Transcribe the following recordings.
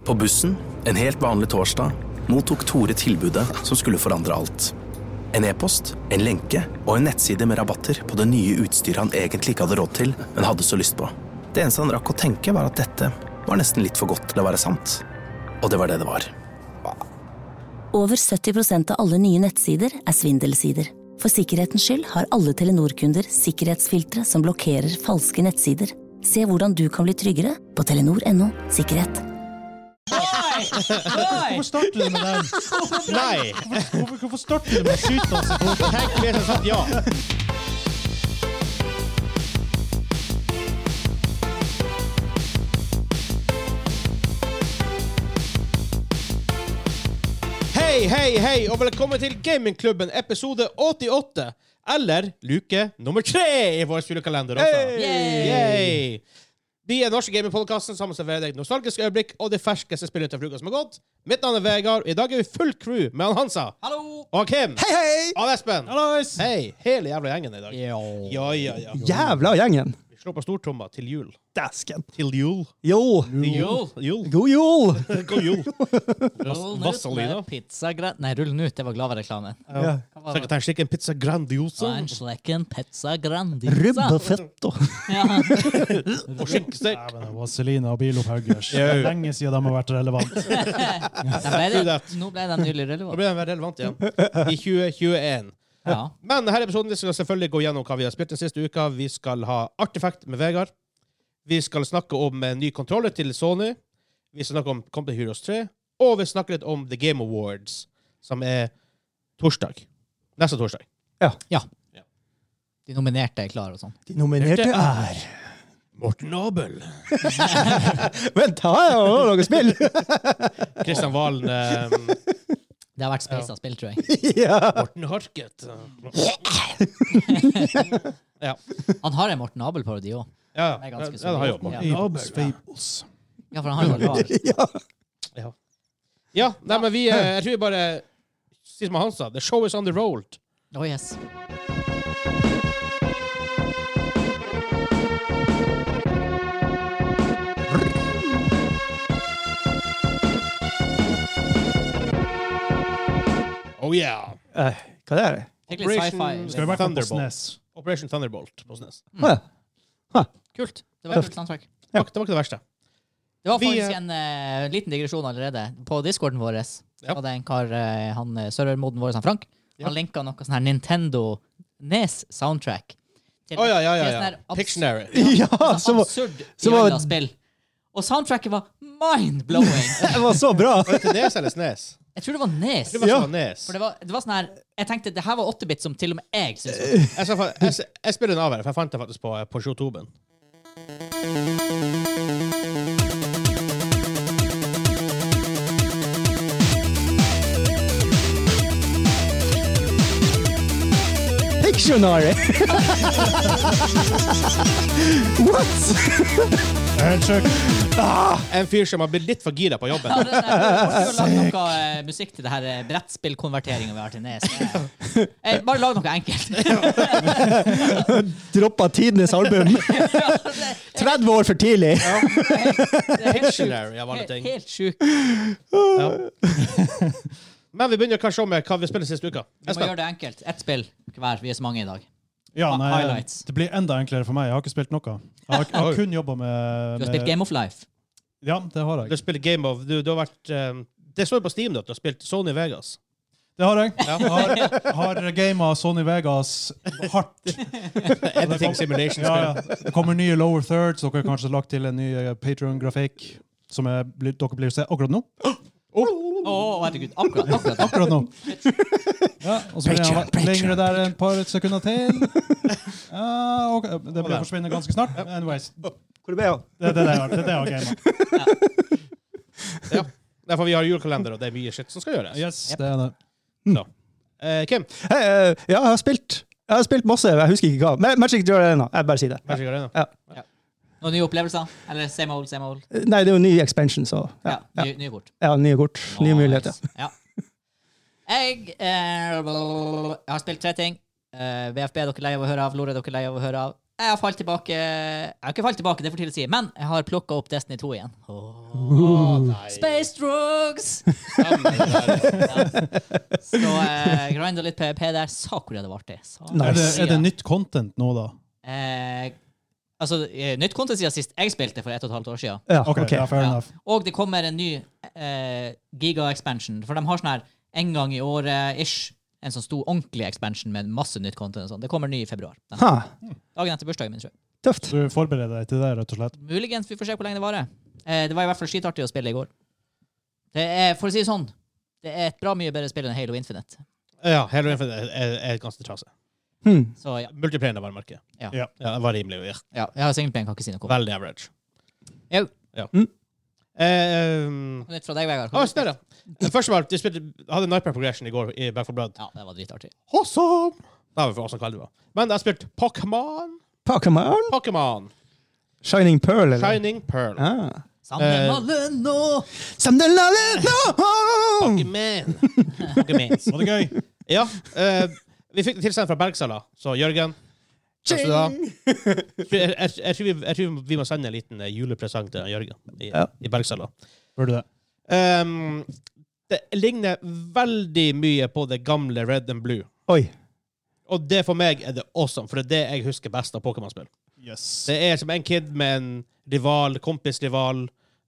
På bussen, en helt vanlig torsdag, mottok Tore tilbudet som skulle forandre alt. En e-post, en lenke og en nettside med rabatter på det nye utstyret han egentlig ikke hadde råd til, men hadde så lyst på. Det eneste han rakk å tenke var at dette var nesten litt for godt til å være sant. Og det var det det var. Over 70% av alle nye nettsider er svindelsider. For sikkerhetens skyld har alle Telenor-kunder sikkerhetsfiltre som blokkerer falske nettsider. Se hvordan du kan bli tryggere på telenor.no/sikkerhet. Hvorfor starter du med den? Nei. Hvorfor starter du med å skyte oss? Tenk hvis jeg sagt ja. Hei, og velkommen til Gamingklubben episode 88, eller luke nummer 3 i vår spillekalender også. Yay! Vi er norske gamingpodcasten sammen med deg nostalgisk øyeblikk og det ferskeste spillet til frukost som har gått. Mitt navn er Vegard, og i dag er vi full crew med han Hansa. Hallo! Og Kim. Hei! Og Espen. Hallois! Hei, hele jævla gjengen i dag. Ja. Jævla gjengen. Vi slår på stortromma til jul. Dasken. Til jul. Jo. Jul. God jul. God jul. Rull Vasselina. ut pizza Nei, rull ut, det var Glava-reklamen. Ja. Så jeg kan ta en skikken pizza grandiosa. En slekken pizza grandiosa. Rubbefett og... Ja. Og skinkestek. Vasselina og Bilopphuggers. Det er lenge siden de har vært relevant. Nå ble den nylig Nå relevant. blir den relevant igjen. I 2021. Ja. Men denne episoden vi skal selvfølgelig gå gjennom hva vi har spilt den siste uka. Vi skal ha Artifact med Vegard. Vi skal snakke om en ny kontroller til Sony. Vi skal snakke om Company Heroes 3. Og vi snakker litt om The Game Awards, som er torsdag. Neste torsdag. Ja. De nominerte er klare og sånn. De nominerte er... Morten Abel. Vent, har jeg jo noe spill? Kristian Valen. Det har vært spisa spill, tror jeg. Ja. Morten Harket. Ja. Han har en Morten Abel-parodi også. Ja, Det er ganske det har jeg jo. solid. Morten Ja. Abel. Fables. Ja, for han har jo rar. Ja. Ja, nei, men jeg tror vi bare sier som han sa, the show is on the road. Oh, yes. Oh yeah. Hva er det? Fikk litt sci-fi. Skal vi bare få på Thunderbolt. SNES? Operation Thunderbolt på SNES. Kult. Det var et kult soundtrack. Det var ikke det verste. Det var Vi, faktisk en liten digresjon allerede. På Discorden vår var det en kar, han servermoden vår, han Frank, han linket noe sånn her Nintendo NES soundtrack. Til, Ja. til sånn her Pictionary. Ja, som var, absurd som var- jævla spill. Og soundtracket var mind-blowing. det var så bra. Var det til Nes eller SNES? Jeg tror det var NES. Det var Ja. sånn Nes. For det var sånn her, jeg tenkte, det her var 8-bit som til og med jeg synes var. Jeg spiller den av her, for jeg fant det faktisk på Shotuben. Pictionary. What? Helt sjukt. En fyr som har blitt litt for gira på jobben. Ja, det er sånn her, du har lagt noe musikk til det her brettspillkonverteringen vi har til NES. Bare lag noe enkelt. Droppa tidenes album. 30 år for tidlig. Det er helt Pictionary av alle sjukt. ting. Helt sjukt. Ja. Men vi begynner kanskje med hva vi spiller siste uka. Vi må gjøre det enkelt. Ett spill hver. Vi er så mange i dag. Ja, nei, Highlights. det blir enda enklere for meg. Jeg har ikke spilt noe. Jeg har kun jobbet med... Du har spilt Game of Life. Ja, det har Du jeg. spiller Game of... Du har vært... det står på Steam at du har spilt Sony Vegas. Det har jeg. Har gamet Sony Vegas hardt. Editing Simulation. Ja. Det kommer nye lower thirds. Dere har kanskje lagt til en ny Patreon-grafikk som dere blir se akkurat nå. Herregud. Akkurat. Akkurat nå. Ja, og så blir han lengre der en par sekunder til. Ja, ok. Det blir forsvinne ganske snart. Anyways, Hvor ble han? det er det jeg har gamet. Ja. Derfor vi har julekalender, og det er mye shit som skal gjøres. Yes, det er det. Så. Kim, Hei, ja, jeg har spilt masse, jeg husker ikke hva. Magic the Arena, jeg bare sier det. Magic Arena. Ja. Noen nye opplevelser? Eller same old? Nei, det er jo ny expansion, så... Ja, nye kort. Ja, nye kort, nye muligheter. Ja. Jeg har spilt 3 ting. VFB er dere lei av å høre av. Lore er dere lei av å høre av. Jeg har falt tilbake. Jeg har ikke falt tilbake, det er for tidlig å si. Men jeg har plukket opp Destiny 2 igjen. Nei. Space drugs! Så jeg grindet litt PvP der. Sakura det var artig. Er det nytt content nå, da? Nytt content siden sist jeg spilte for 1,5 år siden. Ja, Ok, ok. ja, fair enough. Og det kommer en ny giga-expansion. For de har sånn her en gang i året-ish. En sånn stor, ordentlig expansion med masse nytt content og sånn. Det kommer ny i februar. Ha, Dagen etter bursdagen min, tror jeg. tøft. Du forbereder deg til det, rett og slett? Muligens, vi får se hvor lenge det varer. Det var i hvert fall skitartig å spille i går. Det er, for å si det sånn, det er et bra mye bedre spill enn Halo Infinite. Ja, Halo Infinite er ganske trase. Så ja. Multiplayeren var merket. Ja. Ja. Ja, det var rimelig. Ja, jeg har singleplayen, kan ikke si noe. Veldig average. Jo. Ja. Nytt fra deg, Vegard. Spør jeg. Først av alt, jeg hadde Nightmare Progression i går i Back 4 Blood. Ja, det var dritartig. Awesome! Det var for awesome kveld det var. Men jeg har spilt Pokémon. Pokémon? Shining Pearl, eller? Shining Pearl. Ah. Sammenhallen nå! Sammenhallen nå! Pokémon. Pokémons. Var det gøy? Ja, vi fikk det tilsendt fra Bergsala, så Jørgen, takk skal du ha. Jeg tror vi må sende en liten julepresang til Jørgen i Bergsala. Bør du det? Det ligner veldig mye på det gamle Red and Blue. Oi. Og det for meg er det awesome, for det er det jeg husker best av Pokémon-spill. Yes. Det er som en kid med en rival, kompisrival.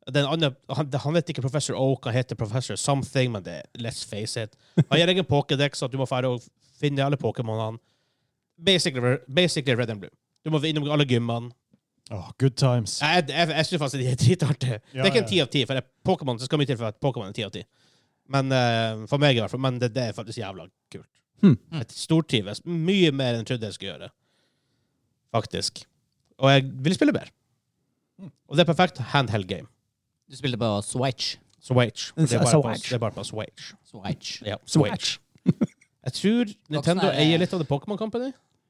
Han vet ikke Professor Oak, han heter Professor Something, men det er, let's face it. Han gir egen Pokédex, så du må fære og finne alle Pokémonene. Basically Red and Blue. Du må innom alle gymmene. Good times. Jeg synes faktisk de er dritartige. Ja, det er ikke en 10 av 10, for Pokémon, det skal mye til for at Pokémon er 10 av 10. Men for meg i hvert fall, men det er faktisk jævla kult. Et stortrives. Mye mer enn jeg trodde jeg skulle gjøre. Faktisk. Og jeg vil spille mer. Og det er perfekt handheld game. Du spiller på Switch. Switch. Det er bare på Switch. Switch. Ja, Switch. Jeg tror Nintendo eier litt av det Pokémon Company.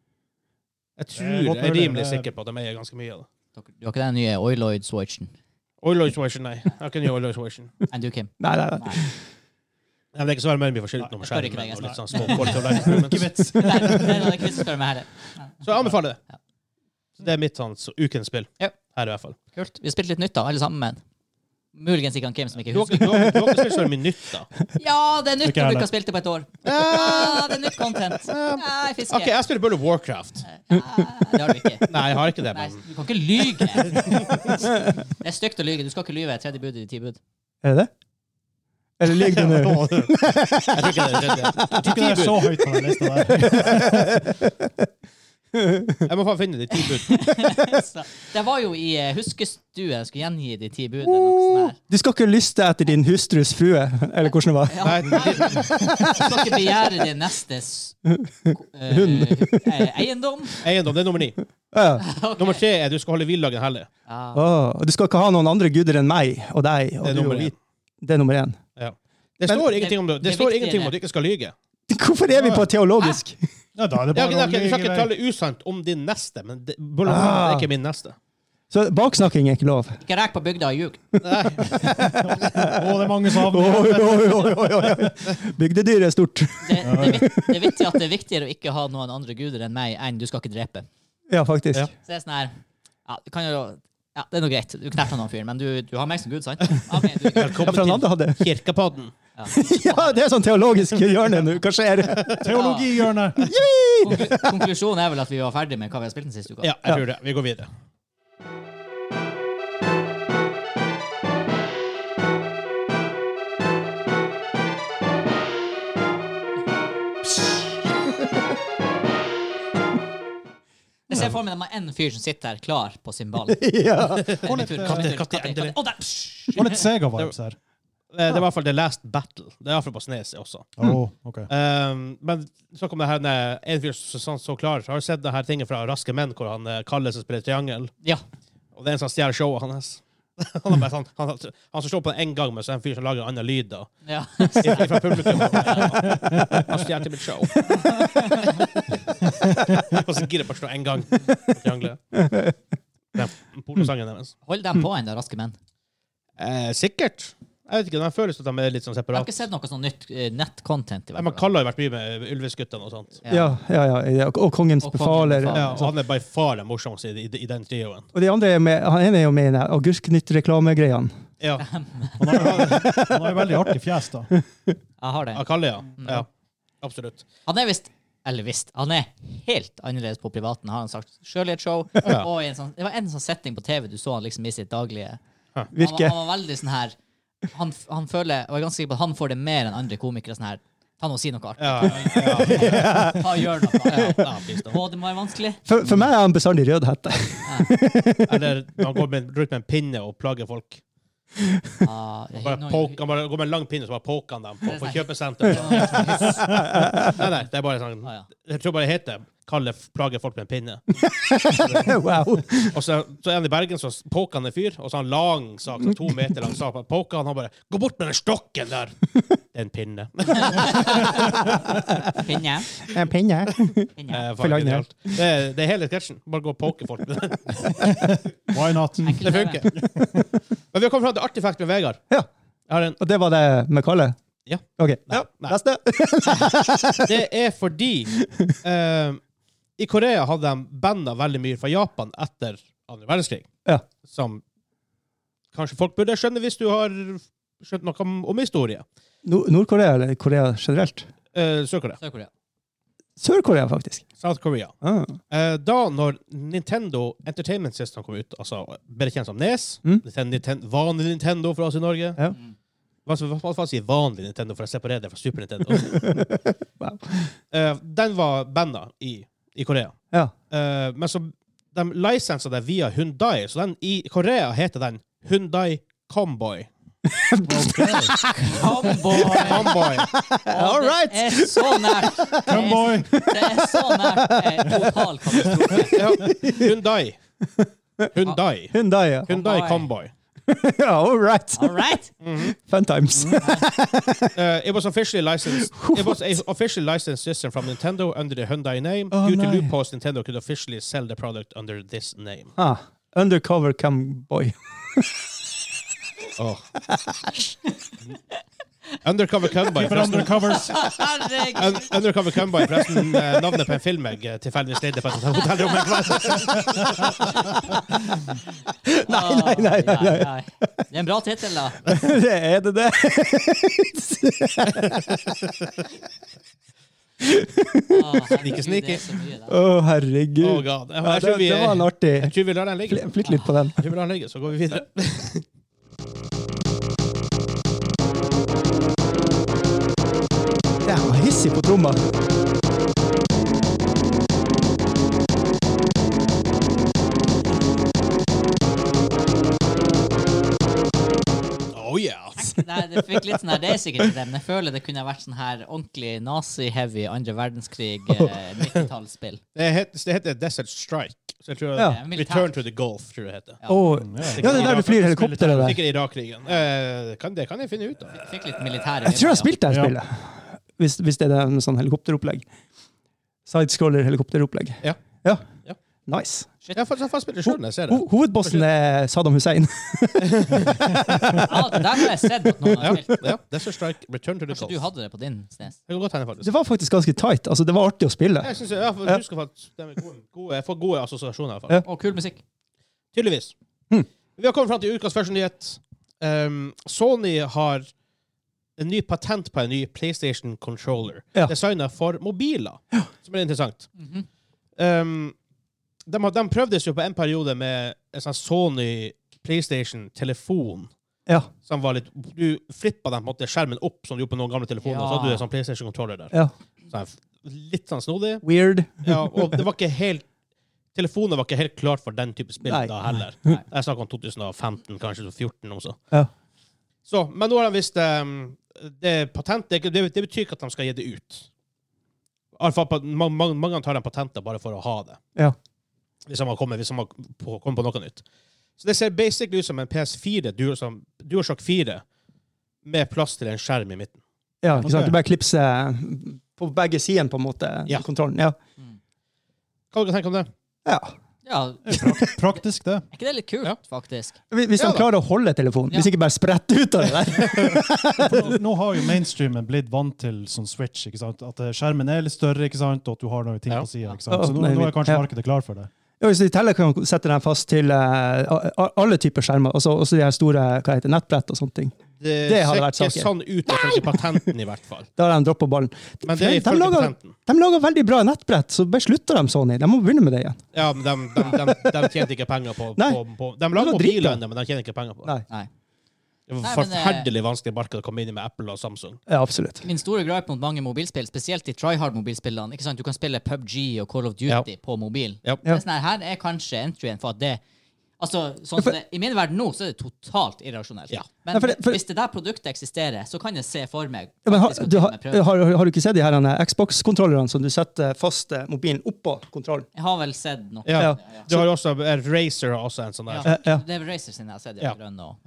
Jeg er rimelig sikker på at de eier ganske mye av det. Du har ikke den nye Oiloid Switchen? Oiloid Switchen, nei. Jeg har ikke den nye Oiloid Switchen. Enn du, Kim? Nei. Det er ikke så veldig mye forskjellig nummer spør ikke skjermen deg, og litt sånn små quality of life improvements. Ikke vits. Nei, det er ikke vits å spørre meg her. Så jeg anbefaler det. Så det er mitt sånn ukens spill. Ja. Her i hvert fall. Kult. Vi har spilt litt nytt da, alle sammen, men muligens ikke han Kim som ikke Du har husker. ikke spilt så mye nytt, da. Ja, det er nytt Ikke du heller. ikke har spilt det på et år. Ja, det er nytt content. Ja, jeg fisker. Ok, jeg spiller World of Warcraft. Ja, det har du ikke. Nei, jeg har ikke det, Nei, men... du kan ikke lyge. Det er stygt å lyge. Du skal ikke lyve. Tredje bud i 10 bud. Er det det? Eller ligger du nå? Jeg tror ikke det er Jeg tror ikke det er så høyt på den lista der. Jeg må faen finne de 10 bud. Så, det var jo i huskestue jeg skulle gjengi de 10 bud. Eller noe sånt her. Du skal ikke lyste etter din hustrus frue, eller hvordan det var? Ja, Nei, du skal ikke begjære din nestes eiendom. eiendom, det er nummer 9. Ja. Okay. Nummer 3 er du skal holde hviledagen hellig. Ja. Du skal ikke ha noen andre guder enn meg og deg. Og Det er du nummer og 1. Det er nummer 1. Ja. Det Men- står ingenting om det. det Det står viktige ingenting om er- at du ikke skal lyge. Hvorfor er vi på teologisk? Ja, da er det Ja, bare å du skal ikke ligge tale usant om din neste, men det er ikke min neste. Så baksnakking er ikke lov. Ikke rek på bygda og ljug. Nei. Å, det er mange savn. Oi. Bygdedyr er stort. Det er viktig at det er viktigere å ikke ha noen andre guder enn meg enn du skal ikke drepe. Ja, faktisk. Ja. Så det er sånn her ja, du kan jo, ja, det er noe greit. Du knerter noen fyr, men du har meg som gud, sant? Okay, du, Ja, for han andre hadde. Kirkepodden. Ja, det er sånn teologisk hjørne nå. Hva skjer? Teologihjørnet. konklusjonen er vel at vi var ferdig med hva vi har spilt den siste uka. Ja, jeg tror det. Vi går videre. Jeg ser for meg at man har en fyr som sitter her klar på sin ball. Ja. Endelig. Å, der! Og litt Sega-vibes her. Det er i hvert fall The Last Battle. Det er i hvert fall på Snes også. Ok. Men så kom det her en fyr så klar. Har du sett det her tinget fra Raske menn, hvor han kalles og spiller triangel? Ja. Og det er en sånn stjerne showet hans. Han er bare sånn, han som slår på den en gang, men så er en fyr som lager en annen lyd da. Ja. Fra publikum. Han stjerne til mitt show. Og så gidder jeg bare slå en gang. Trianglet. Det er pornosangen deres. Hold dem på ennå, raske menn. Sikkert. Jeg vet ikke, de føles at de litt sånn Jeg har separat. ikke sett noe sånn nytt nett-content. Man kaller jo vært mye med Ylvisguttene og sånt. Ja. Og Kongens Og befaler. Kongen Ja, og han by far den morsomste i den trioen. Og de andre er med, han ene er jo med i Agurknytt-reklamegreiene. Ja, Han har jo veldig artig fjes, da. Jeg har det. Kalle, ja. Ja, absolutt. Han er han er helt annerledes på privaten, har han sagt. Selv i et show, Ja. og i det var en sånn setting på TV du så han liksom i sitt daglige. Virker. Han var veldig sånn her, han føler, og jeg er ganske sikker på at han får det mer enn andre komikere sånn her, ta noe og si noe artig. Ta gjør noe. Og det må være vanskelig. For meg er han bestandig rødhette. Eller når han går rundt med en pinne og plager folk. Han bare går med en lang pinne, så bare poker han dem på kjøpesenter. Nei, det er bare sånn. Jeg tror bare det heter Kalle plager folk med en pinne. Wow. Og så er han i Bergen, så poker han en fyr, og så har han lang sak, så 2 meter lang sak. Poker han bare, gå bort med den stokken der! Det er en pinne. Pinne. En pinne. Det er hele sketsjen. Bare gå og poke folk. Why not? Det funker. Men vi har kommet fram til artefakt med Vegard. Ja. Jeg har en, Og det var det med Kalle? Ja. Ok. Nei. Neste. det er fordi i Korea hadde de bandet veldig mye fra Japan etter andre verdenskrig. Ja. Som kanskje folk burde skjønne hvis du har skjønt noe om historie. Nord-Korea eller Korea generelt? Sør-Korea. Sør-Korea. Sør-Korea, faktisk. South Korea. Ah. Da når Nintendo Entertainment System kom ut, altså bedre kjent som NES, vanlig Nintendo for oss i Norge. Ja. Hva sier vanlig Nintendo for å separere det fra Super Nintendo? Wow. Den var bandet i Korea. Ja. Men så de lisenset det via Hyundai, så den i Korea heter den Hyundai Comboy. Comboy! All right. Det er så nært. Comboy! Det er så nært total katastrofe. Ja, Hyundai. Hyundai, ja. Hyundai Comboy. Ja, all right. All right. Fun times. It was officially licensed. It was a officially licensed system from Nintendo under the Hyundai name. Due to loopholes, Nintendo could officially sell the product under this name. Undercover Camboy. Oh. Undercover Cowboy. For undercovers. Herregud. Undercover Cowboy. Forresten navnet på en film jeg tilfeldigvis leide på et hotellrom. Nei. Det er en bra titel, da. Det er det. Sneaky. Herregud. Oh god. Ja, det var en artig. Jeg tror vi lar den ligge. Flytt litt på den. Jeg tror vi lar den ligge, så går vi videre. Det var hissig på tromma. Oh yeah. Nei, det fikk litt sånn her, det er sikkert det, men jeg føler det kunne vært sånn her ordentlig nazi-heavy andre verdenskrig 90-tallsspill. Det heter Desert Strike. Så jeg tror Ja. Return to the Gulf, tror jeg det heter. Ja, det er der du flyr helikopteret der. Sikkert Irak-krigen. Det kan jeg finne ut av. Fikk litt militære Jeg tror jeg har spilt det her spillet. Hvis det er en sånn helikopteropplegg. Sidescroller helikopteropplegg. Ja. Nice. Jeg har faktisk spilt det selv når jeg ser det. Hovedbossen er Saddam Hussein. Ja, der har jeg sett at noen har spilt. Ja, Desert Strike, Return to the Kanskje Gulf. du hadde det på din SNES? Det kan godt hende, faktisk. Det var faktisk ganske tight. Altså, det var artig å spille. Jeg synes jeg husker at det er gode, jeg får gode assosiasjoner i hvert fall. Ja. Og kul musikk. Tydeligvis. Vi har kommet frem til ukas første nyhet. Sony har en ny patent på en ny PlayStation controller. Ja. Designet for mobiler, som er interessant. De prøvdes jo på en periode med en sånn Sony PlayStation-telefon. Ja. Som var litt, du flippet den på en måte skjermen opp som du gjorde på noen gamle telefoner, og så hadde du en sånn PlayStation-controller der. Ja. Sånn, litt sånn snodig. Weird. Ja, og det var ikke helt telefonen var ikke helt klart for den type spill Nei. da heller. Jeg snakker om 2015, kanskje 2014 også. Ja. Så, men nå har de visst det patentet, det betyr ikke at de skal gi det ut. I hvert fall mange tar de patenter bare for å ha det. Ja. Hvis de har kommet på noe nytt. Så det ser basically ut som en PS4, DualShock 4, med plass til en skjerm i midten. Ja, ikke sant? Du bare klipser på begge sidene på en måte. Ja. Kontrollen. Ja. Hva dere tenker om det? Ja. Ja, Praktisk, det. er ikke det litt kult, faktisk? Hvis de klarer å holde telefonen, hvis ikke bare spretter ut av det der. Nå har jo mainstreamen blitt vant til sånn switch, ikke sant? At skjermen er litt større, ikke sant? Og at du har noen ting på siden, ikke sant? Så nå er kanskje markedet klar for det. Ja, hvis de teller kan sette den fast til alle typer skjermer, også de her store nettbrett og sånne ting. Det hadde vært ser ikke saker. sånn ut til patenten, i hvert fall. Da har de droppet ballen. Men det er ifølge patenten. De lager veldig bra nettbrett, så beslutter de Sony. De må begynne med det igjen. Ja, men de tjente ikke penger på de lager mobiler, men de tjener ikke penger på det. Nei. Det var forferdelig vanskelig marked å komme inn i med Apple og Samsung. Ja, absolutt. Min store gripe mot mange mobilspill, spesielt de tryhard-mobilspillene, ikke sant? Du kan spille PUBG og Call of Duty på mobil. Ja. Det er sånn her er kanskje entryen for at det altså, sånn som det, i min verden nå, så er det totalt irrasjonelt. Ja. Men hvis det der produktet eksisterer, så kan jeg se for meg Ja, men har du ikke sett de her Xbox-kontrollerne som du setter fast mobilen oppå kontrollen? Jeg har vel sett noe. Ja. Du har jo også Razer og også en sånn der. Ja. Det er Razer sin jeg har sett, det grønne og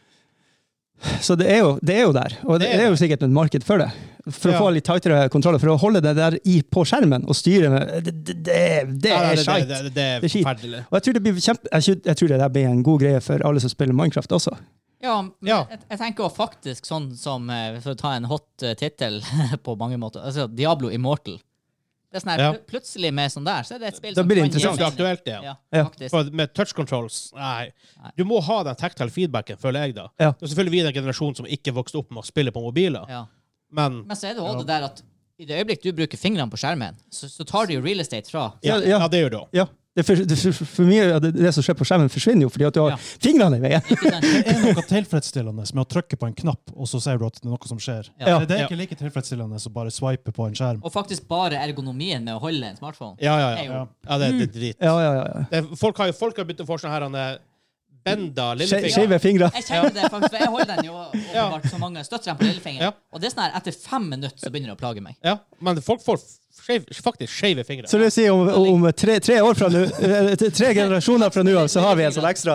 Så det er jo der, og det er jo sikkert et marked for det. For å få litt tightere kontroller, for å holde det der på skjermen og styre med, det er skjeit. Det er forferdelig. Og jeg tror det blir jeg tror det der blir en god greie for alle som spiller Minecraft også. Ja, jeg tenker også faktisk sånn som, for å ta en hot titel på mange måter, altså Diablo Immortal. Det er sånn her, plutselig med sånn der, så er det et spill som det er aktuelt igjen. Ja. For med touch controls, nei. Du må ha den tactile feedbacken, føler jeg da. Ja. Det er selvfølgelig vi den generasjonen som ikke vokste opp med å spille på mobiler. Ja. Men så er det også det der at i det øyeblikk du bruker fingrene på skjermen, så tar du jo real estate fra. ja, det gjør du også. Ja. For mye av det som skjer på skjermen forsvinner jo, fordi at du har fingrene i veien. Det er noe tilfredsstillende med å trykke på en knapp, og så ser du at det er noe som skjer. Ja. Det er ikke like tilfredsstillende som bare swipe på en skjerm. Og faktisk bare ergonomien med å holde en smartphone. Ja, det er drit. Ja. Folk har begynt å få sånne her benda lillefinger. Skjeve fingre. Jeg kjenner det faktisk, for jeg holder den jo åpenbart så mange støtter den på lillefinger. Ja. Og det er sånn her, etter 5 minutter så begynner det å plage meg. Ja, men folk får faktisk skjeve fingre. Så det sier om 3 år fra nå, 3 generasjoner fra nå av, så har vi en sånn ekstra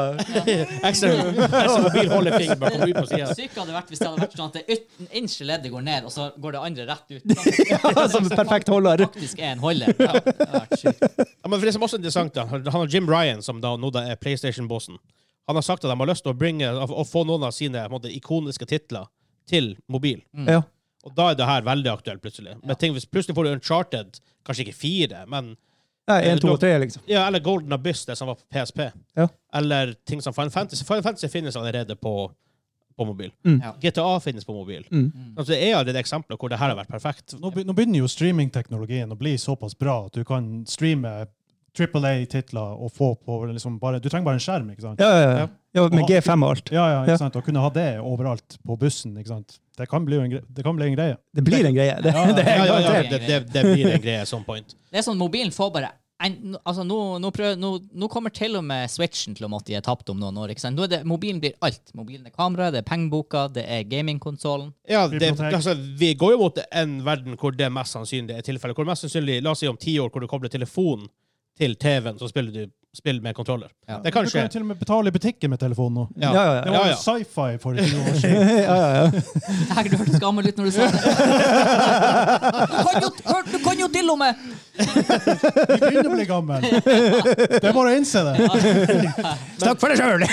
mobilholdefinger bare kommer ut på siden. Sykt hadde vært hvis det hadde vært sånn at det innsje leddet går ned, og så går det andre rett ut. som perfekt holder. Faktisk er en holder. Ja, det har vært sykt. Ja, men for det som også er interessant da, han har Jim Ryan, som da nå er PlayStation-bossen. Han har sagt at de har lyst til å få noen av sine ikoniske titler til mobil. Ja. Og da er det her veldig aktuelt plutselig. Men ting, hvis plutselig får du Uncharted, kanskje ikke 4, men 1, 2 og 3 liksom. Ja, eller Golden Abyss, det som var på PSP. Ja. Eller ting som Final Fantasy. Final Fantasy finnes allerede på mobil. Ja. GTA finnes på mobil. Altså, det er allerede eksempler hvor det her har vært perfekt. Nå begynner jo streamingteknologien å bli såpass bra at du kan streame AAA-titler og få på liksom bare, du trenger bare en skjerm, ikke sant? Ja, med G5 og alt. Ja, ikke sant? Og kunne ha det overalt på bussen, ikke sant? Det kan bli en greie. Det blir en greie. Det blir en greie some point. Det er sånn, mobilen får bare altså nå kommer til og med Switchen til å måtte gi tapt om noen år, ikke sant? Nå er det, mobilen blir alt. Mobilen er kamera, det er pengeboka, det er gamingkonsolen. Ja, altså, vi går jo mot en verden hvor det mest sannsynlig er tilfellet. Hvor mest sannsynlig, la oss si om 10 år, hvor du kobler telefonen til TV-en, så spiller du spill med kontroller. Ja. Det kan skje. Du kan til og med betale i butikken med telefonen nå. Ja. Det var jo sci-fi for 20 år siden. Nei, du hørtes gammel ut når du sa det. Du kan jo til og med! Du begynner å bli gammel. Det er bare å innse det. Snakk for deg selv!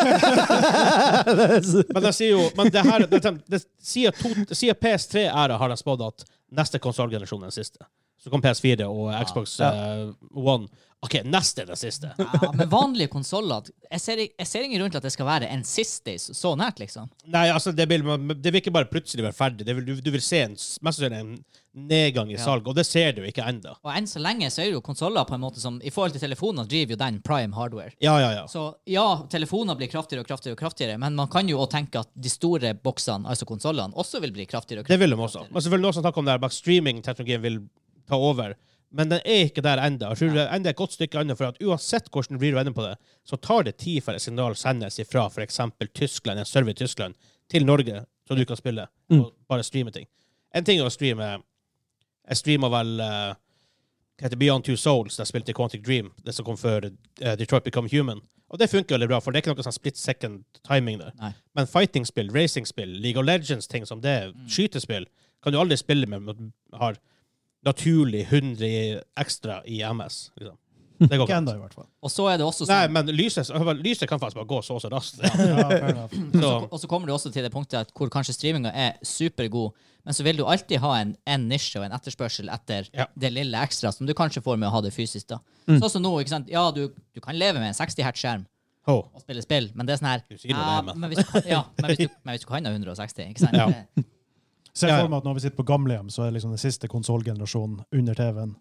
Men det sier jo, men det her, det sier PS3-æra har de spådd at neste konsolgenerasjon er den siste. Så kom PS4 og Xbox One. Ok, neste er det siste. Ja, men vanlige konsoler, jeg ser ingen grunn til at det skal være en siste så nært, liksom. Nei, altså, det vil ikke bare plutselig være ferdig. Du vil se mest sannsynlig en nedgang i salg, og det ser du ikke enda. Og enn så lenge så er jo konsoler på en måte som, i forhold til telefoner, driver jo den prime hardware. Ja. Så ja, telefoner blir kraftigere og kraftigere og kraftigere, men man kan jo også tenke at de store boksene, altså konsolene, også vil bli kraftigere og kraftigere. Det vil de også. Men selvfølgelig noen som snakker om det her, bak streaming-teknologien vil ta over. Men den er ikke der enda. Jeg tror det er enda et godt stykke enda, for at uansett hvordan det blir å ende på det, så tar det tid for et signal sendes ifra for eksempel Tyskland, en server i Tyskland, til Norge, så du kan spille og bare streame ting. En ting er å streame. Jeg streamer vel hva heter Beyond Two Souls, der spilte Quantic Dream, det som kom før Detroit Become Human. Og det funker veldig bra, for det er ikke noe sånn split-second timing der. Nei. Men fighting-spill, racing-spill, League of Legends-ting som det, skytespill, kan du aldri spille med når du har naturlig 100 ekstra i MS. Liksom. Det går Ikke ikke. enda, i hvert fall. Og så er det også Nei, sånn men lyset kan faktisk bare gå så raskt. Ja, fair enough. Så, Og så kommer du også til det punktet at hvor kanskje streaminga er supergod, men så vil du alltid ha en nisje og en etterspørsel etter det lille ekstra som du kanskje får med å ha det fysisk. Da. Sånn som nå, ikke sant? Ja, du kan leve med en 60 Hz-skjerm og spille spill, men det er sånn her Du sier det, men hvis du kan ha 160, ikke sant? Ja. Se for meg at når vi sitter på gamlehjem, så er liksom den siste konsolgenerasjonen under TV-en.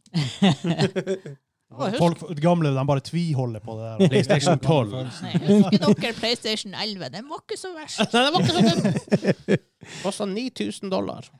Folk gamle, de bare tviholder på det der. PlayStation 12. Nei, husker dere PlayStation 11? Den var ikke så verst. Nei, det var ikke så dødt. Kostet $9,000.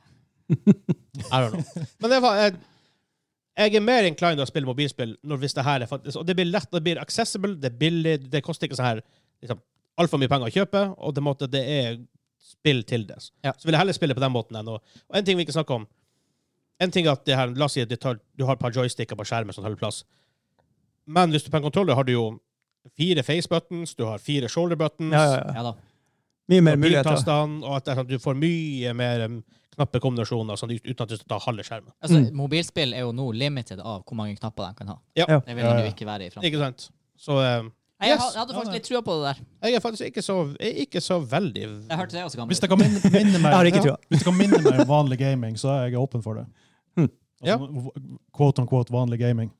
I don't know. Men det var... Jeg er mer inclined til å spille mobilspill hvis det her er faktisk... Og det blir lett, det blir accessible, det er billig, det koster ikke så her liksom, alt for mye penger å kjøpe, og det er spill til det. Ja. Så vil jeg heller spille på den måten enn å... Og en ting vi ikke snakker om, en ting er at det her, la oss si at du har et par joysticker på skjermen som tar plass. Men hvis du på en kontroller har du jo 4 face buttons, du har 4 shoulder buttons, Ja da. Mye mer muligheter. og at du får mye mer knappe kombinasjoner sånn, uten at du skal ta halve skjermen. Altså, mobilspill er jo nå limited av hvor mange knapper de kan ha. Ja. Det vil de jo ikke være i fremtiden. Ikke sant? Så Jeg hadde faktisk litt trua på det der. jeg er faktisk ikke så veldig... Jeg hørte det også gammelt. Hvis det kan minne meg, Jeg har ikke trua. hvis det kan minne meg om vanlig gaming, så er jeg åpen for det. Altså, quote-on-quote vanlig gaming.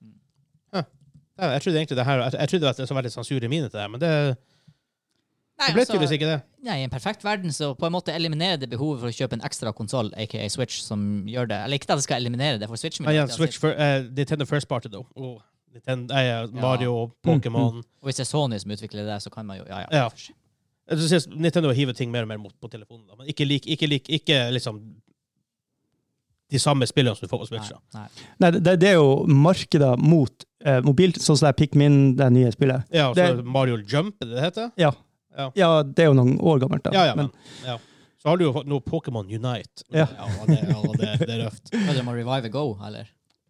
Jeg trodde egentlig det her... Jeg trodde at det så veldig sansur i mine til det, men det ble tydeligvis ikke det. Nei, i en perfekt verden så på en måte eliminerer det behovet for å kjøpe en ekstra konsol, aka Switch, som gjør det. Eller ikke at det skal eliminere det, for Switch... Switch for Nintendo First Party, da. Mario, Pokémon... Og hvis det er Sony som utvikler det, så kan man jo... Ja. Nintendo hiver ting mer og mer på telefonen, da. Men ikke liksom de samme spillene som du får på Switch. Nei, det er jo markeder mot mobil, sånn som det er Pikmin, det nye spillet. Ja, og så Mario Jump, er det heter? Ja, det er jo noen år gammelt da. Men så har du jo noe Pokémon Unite. Ja. Det er røft. Ja, du må revive Go, eller?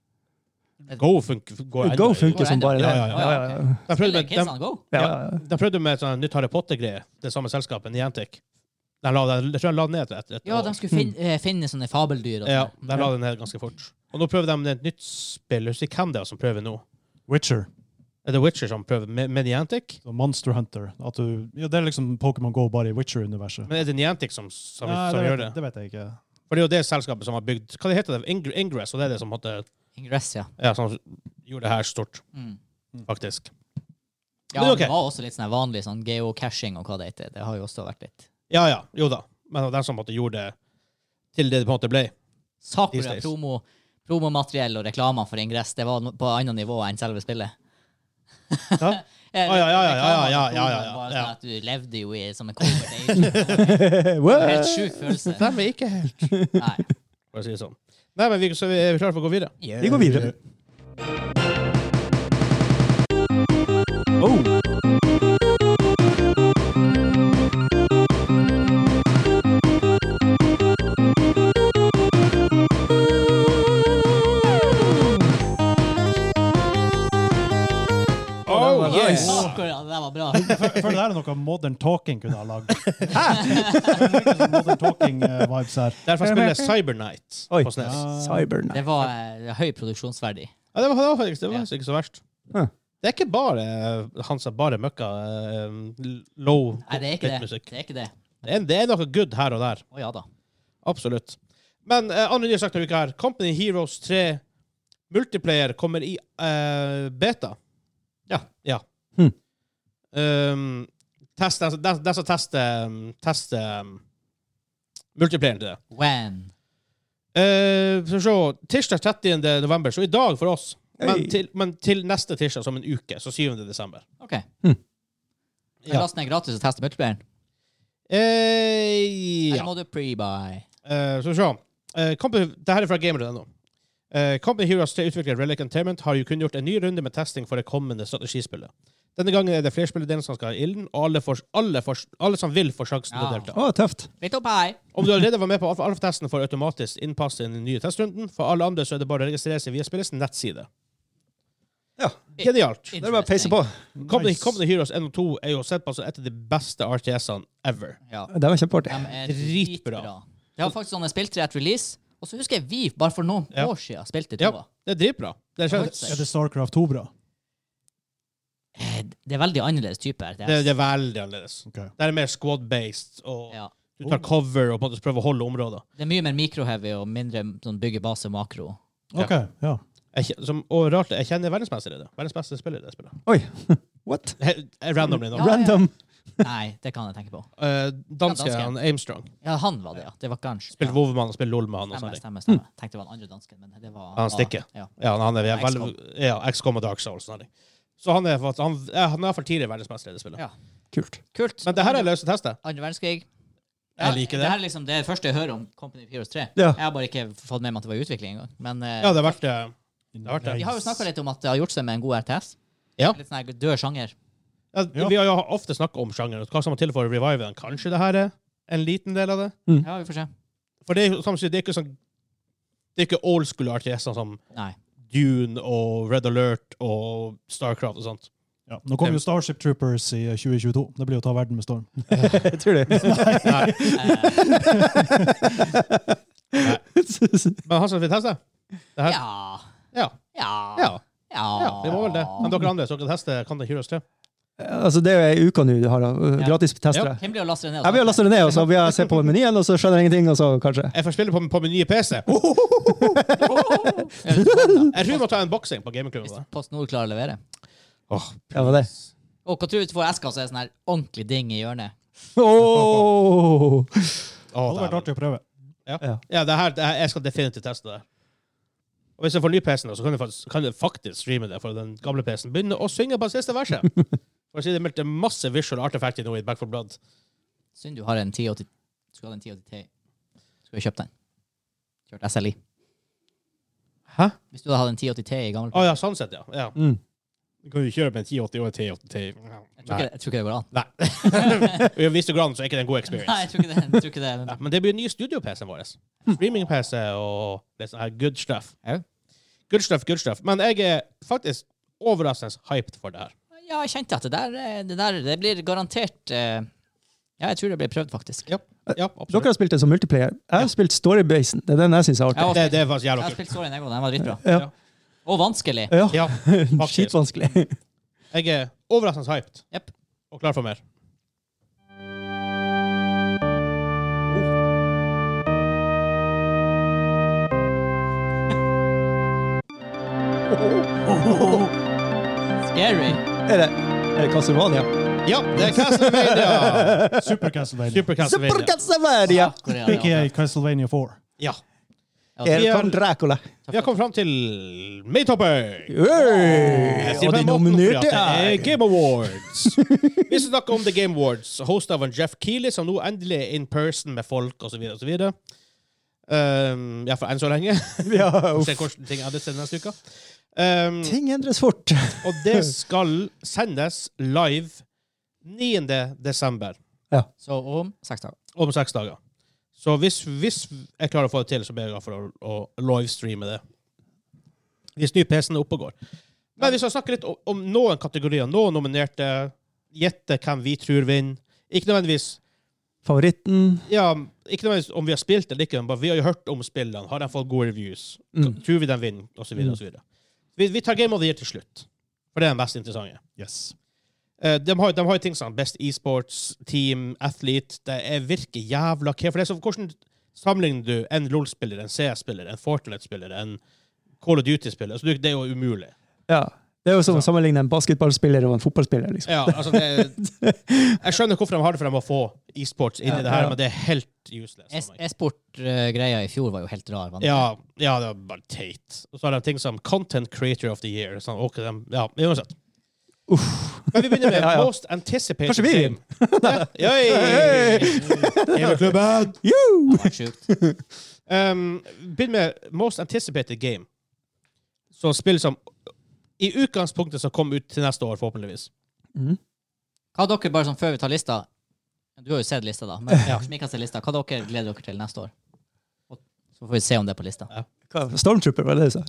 Go funker som bare det. Ja. Spiller kidsene Go? De prøvde med et sånt nytt Harry Potter-greie, det samme selskapet, Niantic. Jeg tror jeg la den ned etter et år. De skulle finne sånne fabeldyr. Og ja, de la den ned ganske fort. Og nå prøver de et nytt spill. Jeg husker ikke hvem det er som prøver nå. Witcher. Er det Witcher som prøver med Niantic? Monster Hunter. Det er liksom Pokémon Go bare i Witcher-universet. Men er det Niantic som gjør det? Det vet jeg ikke. For det er jo det selskapet som har bygd... Hva det heter det? Ingress, og det er det som måtte... Ingress, ja. Ja, som gjorde det her stort, faktisk. Ja, det var også litt sånn vanlig sånn geocaching og hva det heter. Det har jo også vært litt... Ja, jo da. Men den som måtte gjorde det til det på en måte ble. Sakura, promomateriell og reklamer for Ingress, det var på annet nivå enn selve spillet. Ja? At du levde jo som en covert agent. Helt sjuk følelse. Nei, men ikke helt. Nei. For å si det sånn. Nei, men vi er klare for å gå videre. Vi går videre. Yes. Akkurat, det var bra. For det er noe Modern Talking kunne ha lagd. Modern Talking-vibes her. Derfor spiller Cyber Knight på SNES. Cyber Knight. Det var høy produksjonsverdi. Ja, det var faktisk ikke så verst. Det er ikke bare han som bare møkka low musikk. Det er ikke det. Det er noe good her og der. Ja da. Absolutt. Men andre nye sagt denne uka her. Company Heroes 3 multiplayer kommer i beta. Ja. Den som tester multiplayeren til det. When? Så se, tirsdag 30. november, så i dag for oss. Men til neste tirsdag som en uke, så 7. desember. Ok. Last ned gratis og teste multiplayeren? Eller må du pre-buy? Så se. Det her er fra Gamer ennå. Company Heroes 3 utvikler Relic Entertainment har jo kun gjort en ny runde med testing for det kommende strategispillet. Denne gangen er det flerspillerdelen som skal ha ilden, og alle som vil få sjansen til å delta. Tøft. Litt opp hei. Om du allerede var med på alfa-testen, får automatisk innpass i den nye testrunden. For alle andre så er det bare å registrere seg via spillets nettside. Ja. Genialt. Det er bare å peise på. Company Heroes 1 og 2 er jo sett på som et av de beste RTS-ene ever. Ja. Det var kjempeartig. De er Dritbra. Det var faktisk sånn jeg spilte et release, og så husker jeg vi bare for noen år siden spilte 2. Ja, det er dritbra. Er det StarCraft 2 bra? Det er veldig annerledes type RTS. Det er veldig annerledes. Okay. Det er mer squad-based, og Ja. du tar cover og på en måte prøver å holde områder. Det er mye mer mikroheavy og mindre sånn bygge base makro. Ok, ja. Og rart, jeg kjenner verdensmester i det. Verdens beste spiller i det spillet. Oi, what? Randomly nå. Ja. Random. Nei, det kan jeg tenke på. Danske, danske. han Aimstrong. Ja, han var det, ja. Det var kanskje. Spilte WoW-mann og spilte LOL med han. Og Stemme. sånn. Tenkte det var den andre dansken, men det var... Han stikker. Ja. Ja, han er XCOM. XCOM og Dark Souls. Sånn. Så han er i hvert fall tidligere verdensmester i det spillet. Ja. Kult. Kult. Men det her er løst å teste. Andre verdenskrig. Jeg liker det. Det her er liksom det første jeg hører om Company of Heroes 3. Ja. Jeg har bare ikke fått med meg at det var i utvikling engang. Men Ja, det har vært det. de har jo snakket litt om at det har gjort seg med en god RTS. Ja. Litt sånn her død sjanger. Ja, vi har jo ofte snakket om sjangeren. Hva som må til for å revive den? Kanskje det her er en liten del av det? Ja, vi får se. For det er jo samtidig, det er ikke sånn det er ikke old school RTS som Nei. Dune og Red Alert og Starcraft og sånt. Ja. Nå kommer jo Starship Troopers i 2022. Det blir å ta verden med storm. Jeg tror det. Nei. Men han som vil teste? Det her? Ja. Ja. Ja. Ja. Ja, vi må vel det. Men dere andre, så dere tester Company of Heroes 3? Altså, det er en uke nå du har gratis testere. Hvem blir å laste det ned? Jeg vil laste det ned, og så vil jeg se på menyen, og så skjønner jeg ingenting, og så kanskje. Jeg får spille på min nye PC. Jeg tror vi må ta en boksing på gamingklubben. Hvis PostNord klarer å levere. Ja, hva det? Og hva tror du hvis du får eska, så er det sånn her ordentlig ding i hjørnet? Åh! Det hadde vært artig å prøve. Ja, det her, jeg skal definitivt teste det. Og hvis jeg får ny PC nå, så kan jeg faktisk streame det, for den gamle PC-en begynner å synge på siste verset. For å si det meldte masse visual artefakter nå i Back 4 Blood. Synd du har en 1080. Du skal ha en 1080 Ti. Skal vi kjøpe den? Kjørt SLI. Hæ? Hvis du hadde hatt en 1080 Ti i gammel Ja, sånn sett, ja. Mm. Du kan jo kjøre med en 1080 og en 1080. Jeg tror ikke det går an. Nei. Hvis det går an, så er ikke det en god experience. Nei, jeg tror ikke det. Ja, men det blir ny studio-PC-en vår. Streaming-PC og det sånn her good stuff. Ja. Good stuff. Men jeg er faktisk overraskende hyped for det her. Ja, jeg kjente at det blir garantert Ja, jeg tror det blir prøvd, faktisk. Ja, absolutt. Dere har spilt det som multiplayer. Jeg har spilt Storybasen. Det er den jeg synes er artig. Det er faktisk Jeg jævla har kult. spilt storyen, jeg også. Den var dritbra. Ja. Og vanskelig. Ja, Ja, faktisk. skitvanskelig. Jeg er overraskende hyped. Jep. Og klar for mer. Scary. Er det Castlevania? Ja, det er Castlevania! Super Castlevania. Super Castlevania. Super Castlevania! A.k.a. Castlevania 4. Ja. Er det Kong Dracula? Vi har kommet fram til Maytopper. Hey! Og de nominerte Det er er Game Awards. Vi skal snakke om The Game Awards, host av en Jeff Keighley, som nå endelig er in person med folk, og så videre, og så videre. Ja, for enn så lenge. Ja, Se hvordan ting endres til neste uke. ting endres fort. Og det skal sendes live 9. desember. Så om 6 dager. Om 6 dager. Så hvis jeg klarer å få det til, så ber jeg for å livestreame det. Hvis ny PC-en er oppe og går. Men vi skal snakke litt om noen kategorier. Noen nominerte. Gjette hvem vi tror vinner. Ikke nødvendigvis Favoritten. Ja, ikke nødvendigvis om vi har spilt eller ikke, men vi har jo hørt om spillene. Har de fått gode reviews? Tror vi de vinner? Og så videre, og så videre. Vi tar Game of the Year til slutt. For det er den mest interessante. Yes. De har jo ting som Best Esports, Team, Athlete. Det virker jævla for det er så, hvordan sammenligner du en LoL-spiller, en CS-spiller, en Fortnite-spiller, en Call of Duty-spiller? Altså, det er jo umulig. Ja. Det er jo som å sammenligne en basketballspiller og en fotballspiller. Liksom. Ja, altså jeg skjønner hvorfor de har det, for de må få e-sports inn i det her, men det er helt useless. E-sport-greia i fjor var jo helt rar. Ja, det var bare teit. Og så har de ting som Content Creator of the Year. Sånn, uansett. Men vi begynner med Most Anticipated Kanskje vi Game. Gamerklubben! Det var sjukt. Begynner med Most Anticipated Game. Så spill som i utgangspunktet som kom ut til neste år, forhåpentligvis. Hva dere, bare sånn før vi tar lista, du har jo sett lista da, men som ikke har sett lista, hva dere gleder dere til neste år? Og så får vi se om det er på lista. Ja. Stormtrooper, var det du sa?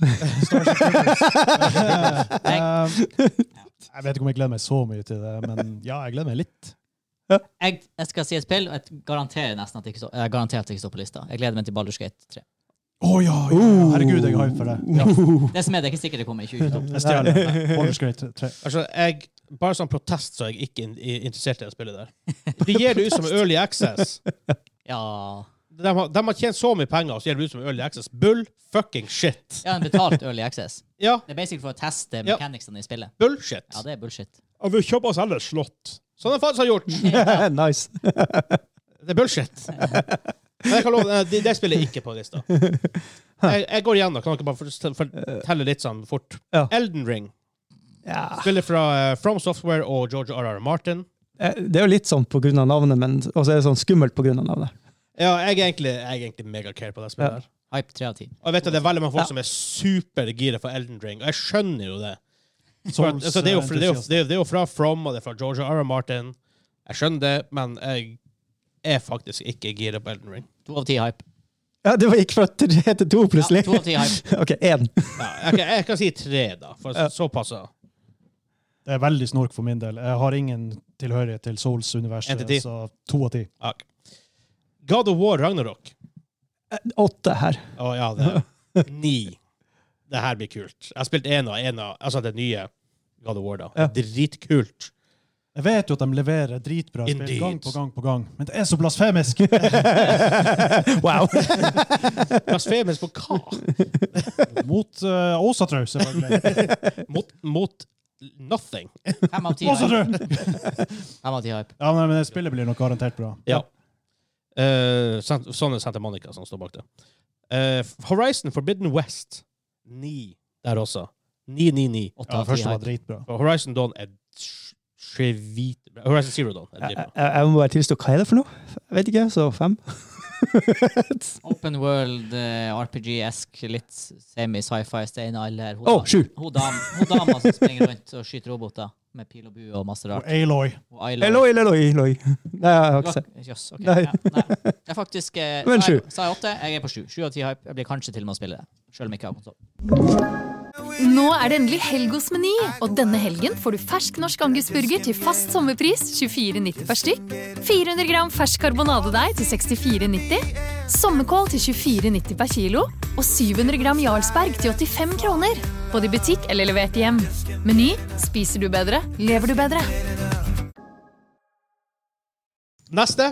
Jeg vet ikke om jeg gleder meg så mye til det, men ja, jeg gleder meg litt. Jeg skal si et spill, og jeg garanterer nesten at det ikke står på lista. Jeg gleder meg til Baldur's Gate 3. Ja. Herregud, jeg er hype for det. Ja. Det som er, det er ikke sikkert det kommer i 2022. Jeg stjeler det. Baldur's Gate 3. Altså, bare sånn protest, så er jeg ikke interessert i å spille der. De gir det ut som early access. Ja. De har tjent så mye penger, og så gir det ut som early access. Bull fucking shit. Ja, en betalt early access. Ja. Det er basically for å teste mechanicsene i spillet. Bullshit. Ja, det er bullshit. Og vi kjøper oss alle slott. Sånn har faktisk har gjort. Nice. Det er bullshit. Men jeg kan love, det spiller jeg ikke på lista. Jeg går igjen da. Kan dere bare fortelle litt sånn fort? Ja. Elden Ring. Ja. Spiller fra From Software og George R.R. Martin. Det er jo litt sånn på grunn av navnet, men også er det sånn skummelt på grunn av navnet. Ja, jeg er egentlig mega-care på det spillet her. Hype 3 av 10. Og jeg vet at det er veldig mange folk som er supergira for Elden Ring, og jeg skjønner jo det. Altså, det er jo fra From, og det er fra George R.R. Martin. Jeg skjønner det, men jeg er faktisk ikke gira på Elden Ring. 2 av 10 hype. Ja, det gikk fra 3 til 2 plutselig. Ja, 2 av 10 hype. Ok, 1. Ja, jeg kan si 3 da, for såpass. Det er veldig snork for min del. Jeg har ingen tilhørighet til Souls-universet, så 2 av 10. Okay. God of War Ragnarok. 8 her. Ja, det er 9. Det her blir kult. Jeg har spilt en av, altså det nye God of War da. Ja. Dritkult. Jeg vet jo at de leverer dritbra spill gang på gang, men det er så blasfemisk. Wow. Blasfemisk på hva? Mot Åsatrau, selvfølgelig. Mot nothing. 5 av 10 hype. Åsatrau! 5 av 10 hype. Ja, men det spillet blir nok garantert bra. Ja. Sånn er Santa Monica som står bak det. Horizon Forbidden West. 9 der også. 9. Ja, første var dritbra. Horizon Dawn er Horizon Zero Dawn er dritbra. Jeg må bare tilstå, hva er det for noe? Jeg vet ikke, så 5. Open world, RPG-esk, litt semi-sci-fi, steinalder. 7. Hun dama som springer rundt og skyter roboter med pil og bue og masse rart. Og Aloy. Aloy. Nei, jeg har ikke sett. Yes, okay. Nei. Nei. Det er faktisk Men 7. Sa jeg 8, jeg er på 7. 7 av 10 hype. Jeg blir kanskje til og med å spille det, selv om jeg ikke har konsol. Nå er det endelig helg hos Meny, og denne helgen får du fersk norsk angusburger til fast sommerpris 24,90 per stykk, 400 gram fersk karbonadedeig til 64,90, sommerkål til 24,90 per kilo, og 700 gram Jarlsberg til 85 kroner, både i butikk eller levert hjem. Meny, spiser du bedre, lever du bedre. Neste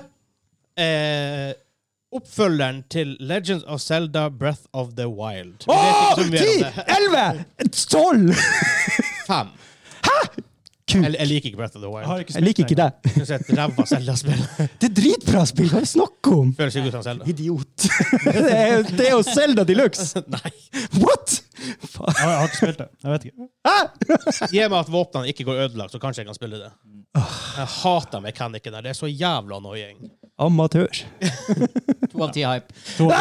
oppfølgeren til Legends of Zelda Breath of the Wild. 10! 11! 12! 5. Hæ? Kult. Jeg liker ikke Breath of the Wild. Jeg liker ikke det. Jeg synes det er et ræva Zelda-spill. Det er dritbra spill, hva er det snakk om? Føles ikke ut som Zelda. Idiot. det er jo Zelda Deluxe. Nei. What? Jeg har ikke spilt det. Jeg vet ikke. Hæ? Gi meg at våpnene ikke går ødelagt, så kanskje jeg kan spille det. Jeg hater mekanikken der. Det er så jævla annoying. Amatør. 2 av 10 hype.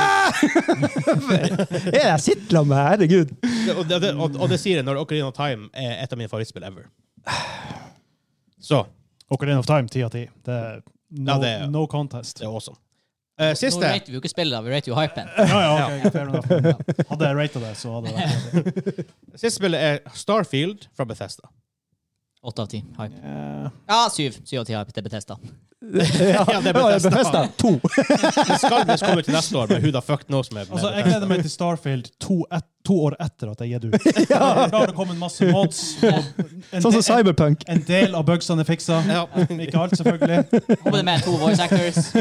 Er jeg sitter med, herregud. Og det sier jeg når Ocarina of Time er et av mine favorittspill ever. Så. Ocarina of Time, 10 av 10. Det er no contest. Det er awesome. Nå Siste. rater vi jo ikke spillet, da. Vi rater jo hypen. Ok, fair enough. Hadde jeg ratet det, så hadde jeg vært det. Siste spillet er Starfield fra Bethesda. 8 av 10 hype. Ja, 7. 7 av 10 hype til Bethesda. Ja, det er Bethesda. 2. Det skal visst komme til neste år, men who the fuck knows med Altså, jeg gleder meg til Starfield 2 år etter at jeg gir det ut. Da har det kommet masse mods. Sånn som Cyberpunk. En del av bugsene er fiksa. Ja. Ikke alt, selvfølgelig. Håper det med 2 voice actors.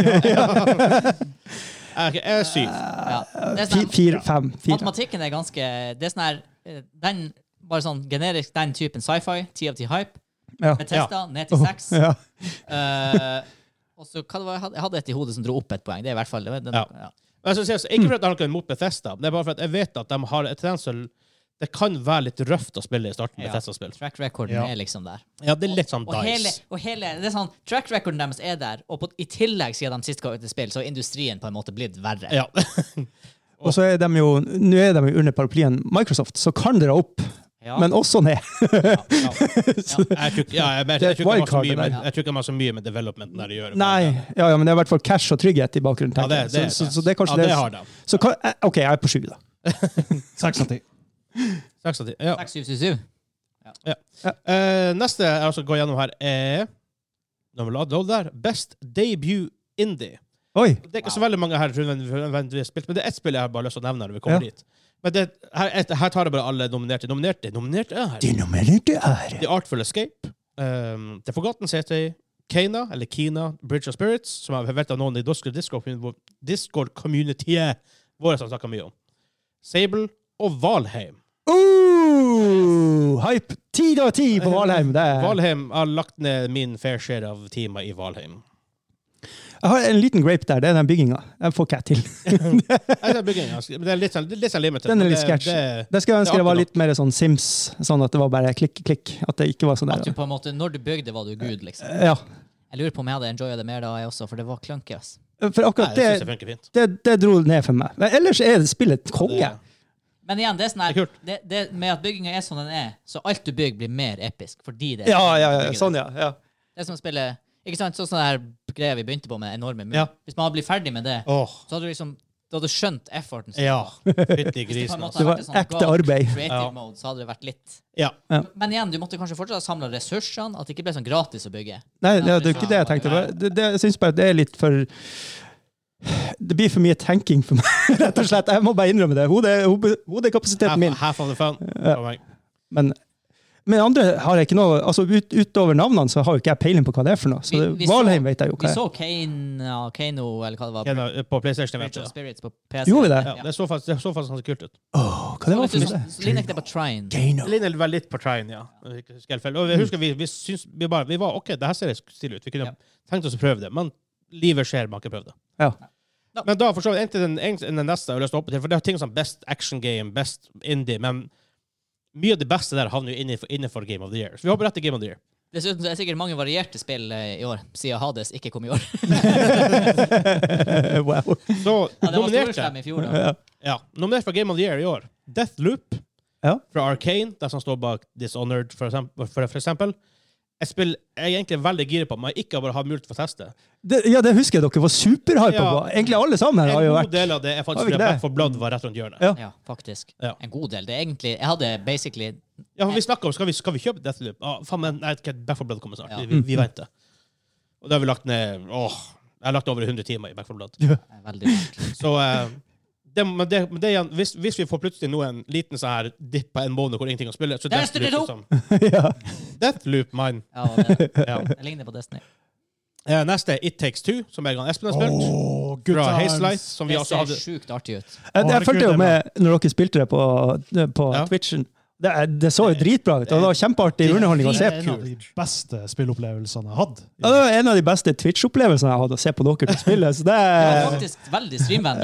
Jeg er 7. Ja. Det er sånn, 4, 5. matematikken er ganske... Det er sånn her... Bare sånn generisk den typen sci-fi. 10 av 10 hype. Ja. Bethesda, ned til 6. Ja. Og så hva det var jeg hadde et i hodet som dro opp et poeng. Det er i hvert fall det. Ja. Men jeg synes, ikke for at jeg har noe imot Bethesda, det er bare for at jeg vet at de har et tendens til det kan være litt røft å spille i starten med Bethesda-spill. Track recorden er liksom der. Ja, det er litt sånn dice. Det er sånn, track recorden deres er der, og i tillegg siden de sist ga ut et spill, så er industrien på en måte blitt verre. Ja. Og så er de jo, nå er de jo under paraplyen Microsoft, så kan dere opp, men også ned. Jeg tror ikke man har så mye med developmenten der å gjøre. Nei, men det er i hvert fall cash og trygghet i bakgrunnen. Så det er kanskje det. Har de. Så ok, jeg er på 7 da. 6 av 10. 6 av 10, ja. 6-7-7. Neste jeg også går gjennom her er der. Best Debut Indie. Oi. Det er ikke så veldig mange her som har spilt, men det er et spill jeg har bare lyst til å nevne når vi kommer dit. Men her tar jeg bare alle nominerte. Nominerte er her. De nominerte er. The Artful Escape, The Forgotten City, Kena, eller Kina, Bridge of Spirits, som jeg vet av noen i Discord-communityet våre som snakker mye om. Sable og Valheim. Hype! 10 av 10 på Valheim. Valheim har lagt ned min fair share av timer i Valheim. Jeg har en liten grape der, det den bygginga. Den får ikke jeg til. Det er litt sånn limited. Den er litt sketch. Det skal jeg ønske det var litt mer sånn Sims, sånn at det var bare klikk, klikk. At det ikke var sånn der. At du på en måte, når du bygde, var du gud, liksom. Ja. Jeg lurer på om jeg hadde enjoyet det mer da, jeg også, for det var klunky, ass. For akkurat det dro ned for meg. Men ellers er det spillet konge. Men igjen, det er sånn her, det med at bygginga er sånn den er, så alt du bygger blir mer episk, fordi det er sånn, ja. Det er som å spille, ikke sant, sånn her greie vi begynte på med enorme mur. Hvis man hadde blitt ferdig med det, så hadde du liksom, da hadde du skjønt efforten. Ja, fytti grisen. Det var ekte arbeid. Creative mode, så hadde det vært litt. Men igjen, du måtte kanskje fortsatt samle ressursene, at det ikke ble sånn gratis å bygge. Nei, det er ikke det jeg tenkte. Jeg synes bare det er litt for... Det blir for mye tenking for meg, rett og slett. Jeg må bare innrømme det. Hodekapasiteten min. Half of the fun. Men andre har jeg ikke noe, altså utover navnene så har jo ikke jeg peiling på hva det er for noe. Så Valheim vet jeg jo hva er. Vi så Kano, eller hva det var. På PlayStation. Spirits på PC. Gjorde vi det? Ja, det så faktisk ganske kult ut. Hva det var for det? Ligner ikke det på Trine? Det ligner vel litt på Trine, ja. Og jeg husker vi var, ok, det her ser stilig ut. Vi kunne tenkt oss å prøve det, men livet skjer, man ikke prøve det. Ja. Men da forstår jeg egentlig den neste jeg har lyst til å oppe til, for det er ting som best action game, best indie, men mye av det beste der havner jo innenfor Game of the Year. Så vi hopper rett til Game of the Year. Dessuten er det sikkert mange varierte spill i år, siden Hades ikke kom i år. Wow. Så det var storslem i fjor da. Nominert for Game of the Year i år. Deathloop fra Arcane, der som står bak Dishonored for eksempel. Et spill jeg egentlig er veldig giret på, men jeg ikke har bare hatt mulighet for å teste. Det husker jeg dere var superhypet på. Egentlig alle sammen har jo vært... En god del av det er faktisk fordi Back 4 Blood var rett rundt hjørnet. Ja, faktisk. En god del. Det er egentlig... Jeg hadde basically... Ja, for vi snakket om, skal vi kjøpe Deathloop? Faen, men nei, Back 4 Blood kommer snart. Vi venter. Og da har vi lagt ned... jeg har lagt over 100 timer i Back 4 Blood. Veldig rart. Så... Men det igjen, hvis vi får plutselig en liten sånn her dipp på en måned hvor ingenting å spille, så Deathloop som... Deathloop, man. Det ligner på Destiny. Neste er It Takes Two, som Espen har spilt. Fra Hazelight, som vi også hadde. Det ser sjukt artig ut. Jeg følte jo med når dere spilte det på Twitchen. Det så jo dritbra ut, og det var kjempeartig underholdning å se på. Det er en av de beste spillopplevelsene jeg hadde. Ja, det var en av de beste Twitch-opplevelsene jeg hadde å se på dere til spillet. Så det var faktisk veldig streamvennlig.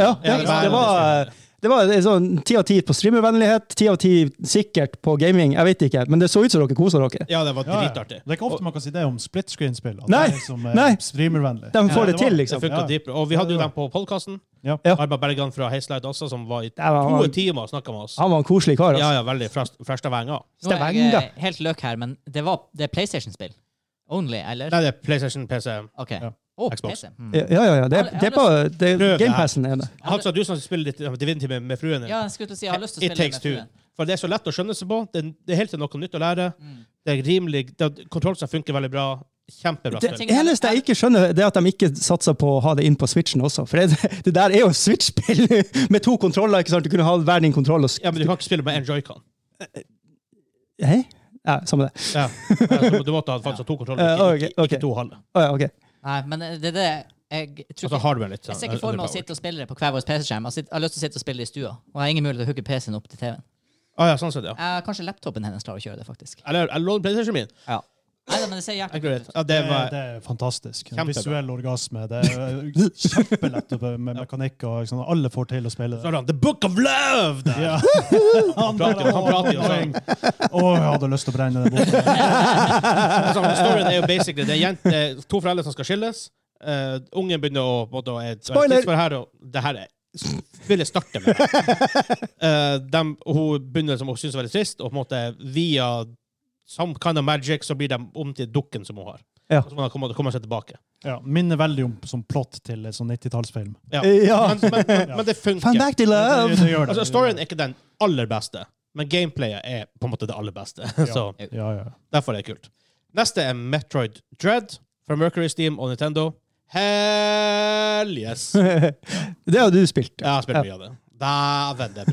Det var sånn 10 av 10 på streamervennlighet, 10 av 10 sikkert på gaming, jeg vet ikke, men det så ut som dere koser dere. Ja, det var dritartig. Det er ikke ofte man kan si det om split-screen-spill, at nei, det er som streamervennlig. De får det til, liksom. Og vi hadde jo dem på podcasten. Arba Bergan fra Hazelight også, som var i 2 timer og snakket med oss. Han var en koselig kar. Ja, veldig fra Stavanger. Nå er jeg helt løk her, men det er PlayStation-spill. Only, eller? Nei, det er PlayStation, PC. Ok. Xbox. Ja. Det er bare Gamepassen. Altså, du som spiller litt Divinity med fruen din. Ja, jeg skulle til å si, jeg har lyst til å spille med fruen. For det er så lett å skjønne seg på. Det er helt til noe nytt å lære. Det er rimelig, kontroll som funker veldig bra. Kjempebra spill. Det eneste jeg ikke skjønner, det er at de ikke satser på å ha det inn på Switchen også. For det der er jo Switch-spill med 2 kontroller, ikke sant? Du kunne ha hver din kontroll. Ja, men du kan ikke spille med en Joy-Con. Hei? Ja, samme det. Ja, du måtte ha faktisk 2 kontroller, ikke 2 halve. Ok. Nei, men det er det jeg tror ikke, litt, jeg ser ikke for meg å sitte og spille det på hver vår PC-skjerm. Jeg har lyst til å sitte og spille det i stua, og jeg har ingen mulighet til å hooke PC-en opp til TV-en. Ja, sånn sett, ja. Kanskje laptopen hennes klarer å kjøre det, faktisk. Eller låner PlayStation min. Ja. Nei, men det ser hjertelig ut. Ja, det er fantastisk. Visuell orgasme. Det er kjempelett med mekanikk, og liksom, alle får til å spille det. Så er det The Book of Love! Ja. Han prater jo sånn. Jeg hadde lyst til å brenne den boken. Storyen er jo basically, det er 2 foreldre som skal skilles. Ungen begynner å spoiler! Det her vil jeg starte med. Hun begynner som hun synes er veldig trist, og på en måte via some kind of magic så blir de om til dukken som hun har. Ja. Så man kommer seg tilbake. Ja, minner veldig om som plott til en sånn 90-tallsfilm. Ja. Men det funker. Find back to love! Altså, storyen er ikke den aller beste, men gameplayet er på en måte det aller beste. Så derfor er det kult. Neste er Metroid Dread fra Mercury, Steam og Nintendo. Hell yes! Det har du spilt. Jeg har spilt mye av det. Dæven, det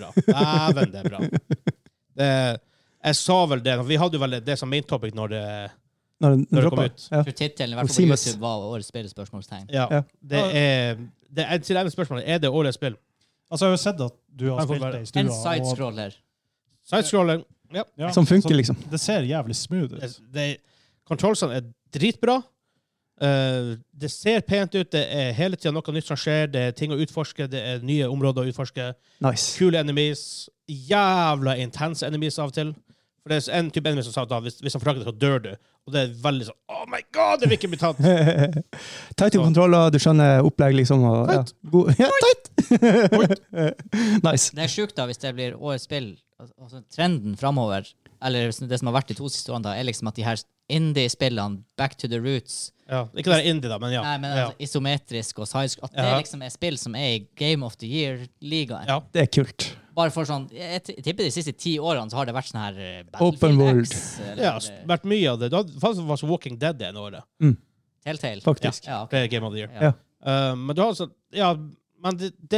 er bra. Jeg sa vel det, vi hadde jo vel det som main topic når Når den det kom dropper. ut. Ja. For tittelen, i hvert fall på Seamless. YouTube, var årets spillspørsmålstegn. Ja. Ja. Det er til denne spørsmålet, er det årets spill? Altså, jeg har jo sett at du har Kan få spilt være. det i stua. En og- sidescroller. Sidescrolling, ja. Ja, Som funker, så liksom. Det ser jævlig smooth ut. Controlsene er dritbra. Det ser pent ut, det er hele tiden noe nytt som skjer, det er ting å utforske, det er nye områder å utforske, Nice. kule enemies, jævla intense enemies av og til. For det er en type enemy som sa at hvis han forlager deg, så dør du. Og det er veldig sånn, oh my god, det vil ikke bli tatt. Tight kontroller, du skjønner opplegg, liksom. Og, ja. Ja, tight! Nice. Det er sjukt da, hvis det blir årets spill. Altså, trenden fremover, eller det som har vært de 2 siste årene, da, er liksom at de her indie-spillene, back to the roots, Ja, ikke det er indie da, men ja. nei, men ja. altså, isometrisk og sidescroll, at det Ja. liksom er spill som er i Game of the Year-ligaen. Ja. Det er kult. Bare for sånn, jeg tipper de siste 10 årene så har det vært sånn her Open world. X, eller Ja, vært mye av det. Det hadde faktisk vært så Walking Dead det ene året. Mm, Telltale. faktisk. Ja, ok. Det er Game of the Year. Ja. Men du har altså, ja, men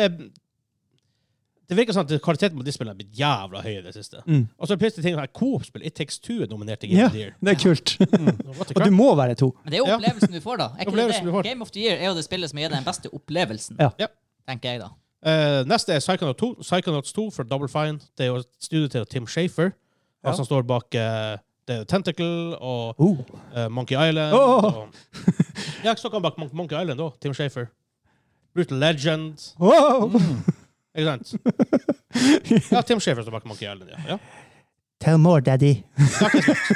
det virker sånn at kvaliteten på de spillene har blitt jævla høy i det siste. Mm. Og så er det plutselig ting her, Coop-spill, It Takes Two er nominert til Game Ja, of the Year. det er kult. What the Og crap? du må være 2. Men det er jo Ja. opplevelsen du får da. Er ikke Opplevelsen det? du får. Game of the Year er jo det spillet som gir deg den beste opplevelsen, Ja. Ja. tenker jeg da. Neste er Psychonauts 2 fra Double Fine. Det er jo studiet til Tim Schafer, Ja. som står bak det er Tentacle og Monkey Island. Oh. Og, ja, så kan bak Monkey Island da, Tim Schafer. Brutal Legend. Wow. Ikke sant? Ja, Tim Schafer står bak Monkey Island, ja. Tell more, daddy. Så,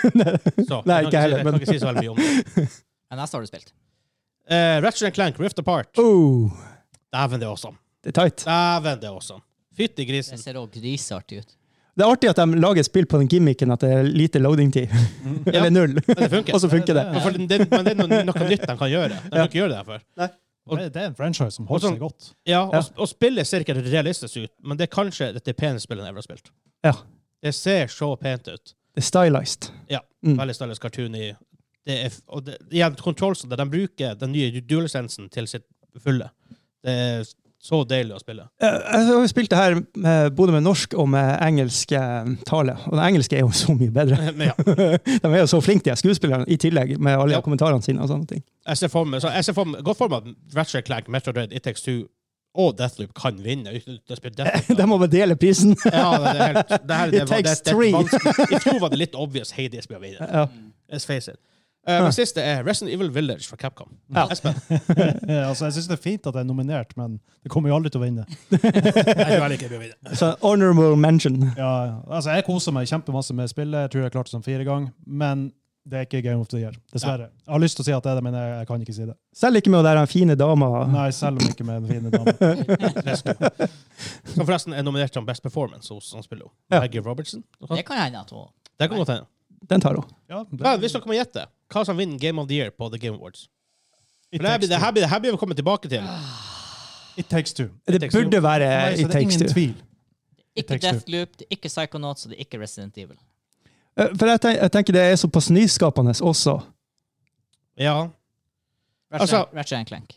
Nei, jeg ikke kan heller, jeg men- kan ikke si så veldig mye om det. Men neste har du spilt. Ratchet Clank, Rift Apart. Dæven, det er awesome. Det er tight. Dæven, det er awesome. Fytti Det grisen. ser også griseartig ut. Det er artig at de lager et spill på den gimmicken at det er lite loading-tid. Eller 0. Men det funker. Og så funker det. Men det er noe nytt de kan gjøre. De kan ikke gjøre det her før. Det er en franchise som holder seg godt. Ja, og spillet ser ikke realistisk ut, men det er kanskje det peneste spillet jeg har spilt. Ja. Det ser så pent ut. Det er stylized. Ja, Mm. veldig stylisk cartoony. Igjen, kontrollene, de bruker den nye DualSensen til sitt fulle. Det er så deilig å spille. Jeg har jo spilt det her både med norsk og med engelsk tale, og den engelske er jo så mye bedre. Men ja, De er jo så flinke, de skuespillerne, i tillegg, med alle Ja. kommentarene sine og sånne ting. jeg ser for meg, godt for meg at Ratchet Clank, Metro Dread, It Takes Two og Deathloop kan vinne. Det spiller Deathloop. De må vel dele prisen. Ja, det er helt... Det It takes three. I fjor var det litt obvious Hades ble å vinne. Ja. Let's face it. Men siste er Resident Evil Village fra Capcom. Ja. Espen. Altså, jeg synes det er fint at det er nominert, men det kommer jo aldri til å vinne. Jeg tror heller ikke det blir å vinne. Så honorable mention. Ja, altså, jeg koser meg kjempemasse med spillet. Jeg tror jeg klarte det som 4 ganger, men det er ikke Game of the Year, dessverre. Jeg har lyst til å si at det er det, men jeg kan ikke si det. Selv ikke med å være en fine dame. Nei, selv om ikke med en fine dame. Som forresten er nominert som Best Performance hos han spiller. Ja. Maggie Robertson. Det kan hende at hun... Det kan godt hende. Den tar hun. Ja, Men hvis dere må gjette, hva som vinner Game of the Year på The Game Awards? It For det her Takes blir vi kommet tilbake til. Two. It Takes Two. Det burde være Nei, så It det er Takes ingen Two. tvil. Ikke Takes Two. Deathloop, det er ikke Psychonauts, og det er ikke Resident Evil. For jeg tenker det er såpass nyskapende også. Ja. Altså- Ratchet Clank.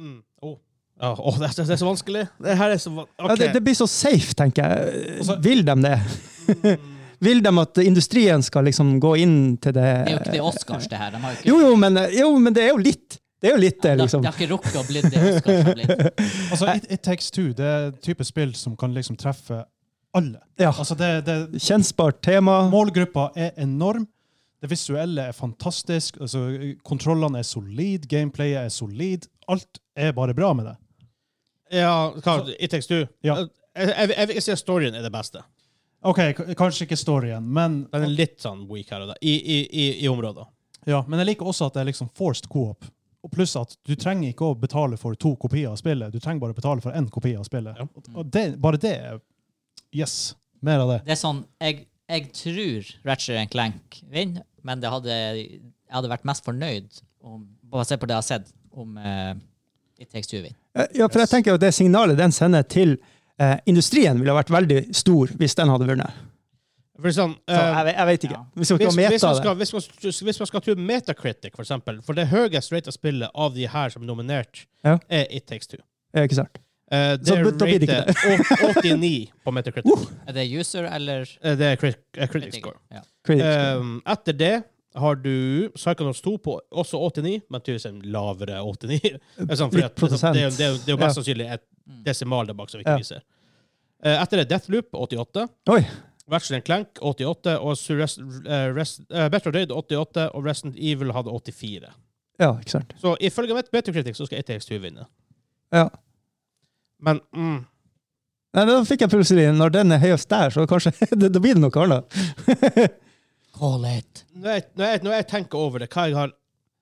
Ja, det er så vanskelig. Det her er så Ja, det blir så safe, tenker jeg. Vil de det? Vil de at industrien skal liksom gå inn til det? Det er jo ikke det Oscars, det her. De har jo ikke... Jo, men det er jo litt. Det er jo litt det, liksom. Det har ikke rukket å bli det Oscars har blitt. Altså, It Takes Two, det er type spill som kan liksom treffe alle. Ja. Altså, Kjennbart tema. målgruppa er enorm. Det visuelle er fantastisk. Altså, kontrollene er solid, gameplayet er solid. Alt er bare bra med det. Ja, It Takes Two. Ja. Jeg vil ikke si at storyen er det beste. Ok, kanskje ikke storyen, men, Den er litt sånn weak her og der, i områder. ja, men jeg liker også at det er liksom forced co-op. Og pluss at du trenger ikke å betale for 2 kopier av spillet. Du trenger bare å betale for 1 kopi av spillet. Ja. Og bare det er... Yes, mer av det. Det er sånn, jeg tror Ratchet Clank vinner, men jeg hadde vært mest fornøyd basert på det jeg har sett om It Takes Two vinner. Ja, for jeg tenker jo det signalet den sender til industrien ville ha vært veldig stor hvis den hadde vunnet. For sånn, Så jeg vet ikke. ja. Hvis vi skal meta det. hvis man skal tro Metacritic, for eksempel, for det høyest rated spillet av de her som er nominert, Ja. er It Takes Two. Ikke sant? Det Så er da blir det ikke rated 89 på Metacritic. Er det user eller Det er critic score. Ja. Critics. Etter det, har du Psychonauts 2 på også 89, men tydeligvis en lavere 89. Sånn, fordi det er jo mest sannsynlig et desimal der bak som vi ikke viser. Etter det Deathloop 88. Oi. Ratchet & Clank 88, og Better Raid 88, og Resident Evil hadde 84. Ja, ikke sant. Så ifølge Metacritic så skal It Takes Two vinne. Ja. Men Nei, da fikk jeg plutselig, når den er høyest der, så kanskje, da blir det noe annet. Call it. Når jeg tenker over det, hva jeg har...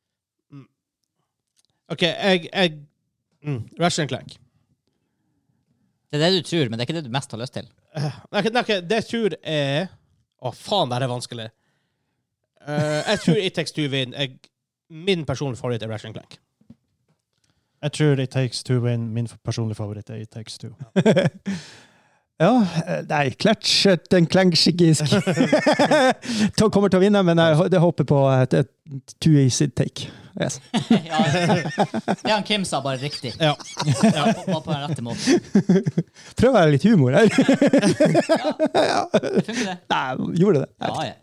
Ok, Ratchet & Clank. Det er det du tror, men det er ikke det du mest har lyst til. Nei, det jeg tror er... faen, det er vanskelig. Jeg tror It Takes Two vinner. Min personlige favoritt er Ratchet & Clank. Jeg tror It Takes Two win. Min personlige favoritt er It Takes Two. Ja, nei, den klengskikisk. Kommer til å vinne, men jeg håper på et two easy take. Yes. Ja, det han Kim sa bare riktig. Ja. På en rette måte. Prøv å være litt humor her. Ja, det funker det. Nei, gjorde det.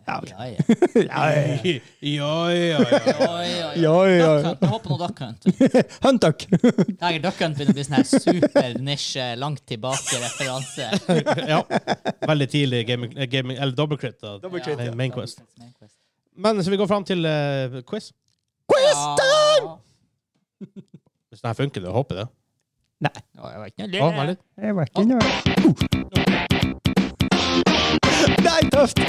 Ja. Duck Hunt, Duck Hunt. Hunt Duck. Duck Hunt vil bli sånn her super-nisje, langt tilbake-referanse. Ja, veldig tidlig gaming eller Double Crit. Main Quest. Men så vi går frem til quiz. Quiz time! Hvis det her funker, jeg håper det. Nei. Jeg vet ikke. Jeg vet ikke. Nei, tøft!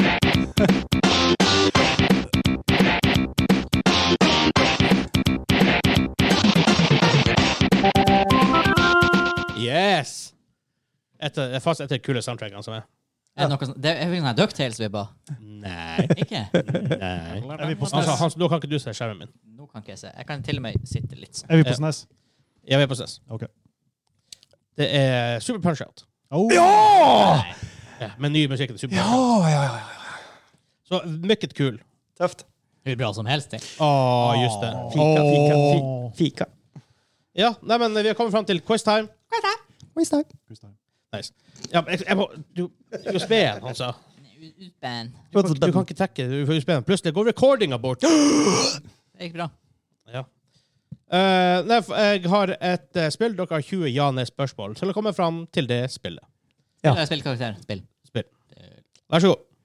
Yes! Fast etter kule soundtrackene som er. Er det noe sånn? Det er sånn her DuckTales-vibber. Nei. Ikke? Nei. Nå kan ikke du se skjermen min. Nå kan ikke jeg se. Jeg kan til og med sitte litt sånn. Er vi på SNES? Ja, vi er på SNES. Ok. Det er Super Punch-Out. Oh. Ja! Ja, med ny musikk til Super Punch-Out. Ja. Så mykket kul. Tøft. Hur bra som helst, det. Just det. Fika. Ja, nei, men vi har kommet frem til quiz time. Quiz time. Nice. Ja, du USB en, han sa. Utband. Du kan ikke trekke USB en. Plutselig går recordinga bort. Det gikk bra. Ja. Jeg har et spill. Dere har 20 ja-nei-spørsmål. Så det kommer frem til det spillet. Ja. Spillkarakter. Spill. Vær så god.